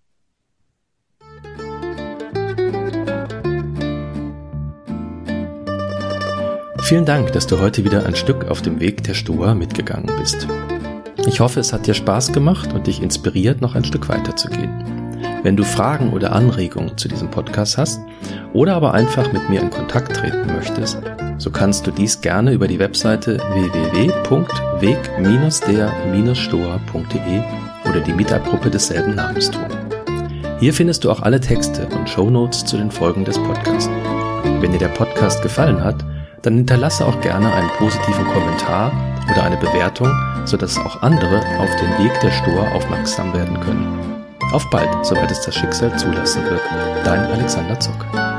Vielen Dank, dass du heute wieder ein Stück auf dem Weg der Stoa mitgegangen bist. Ich hoffe, es hat dir Spaß gemacht und dich inspiriert, noch ein Stück weiterzugehen. Wenn du Fragen oder Anregungen zu diesem Podcast hast oder aber einfach mit mir in Kontakt treten möchtest, so kannst du dies gerne über die Webseite www.weg-der-stoa.de oder die Meetup-Gruppe desselben Namens tun. Hier findest du auch alle Texte und Shownotes zu den Folgen des Podcasts. Wenn dir der Podcast gefallen hat, dann hinterlasse auch gerne einen positiven Kommentar oder eine Bewertung, sodass auch andere auf den Weg der Stoa aufmerksam werden können. Auf bald, soweit es das Schicksal zulassen wird. Dein Alexander Zock.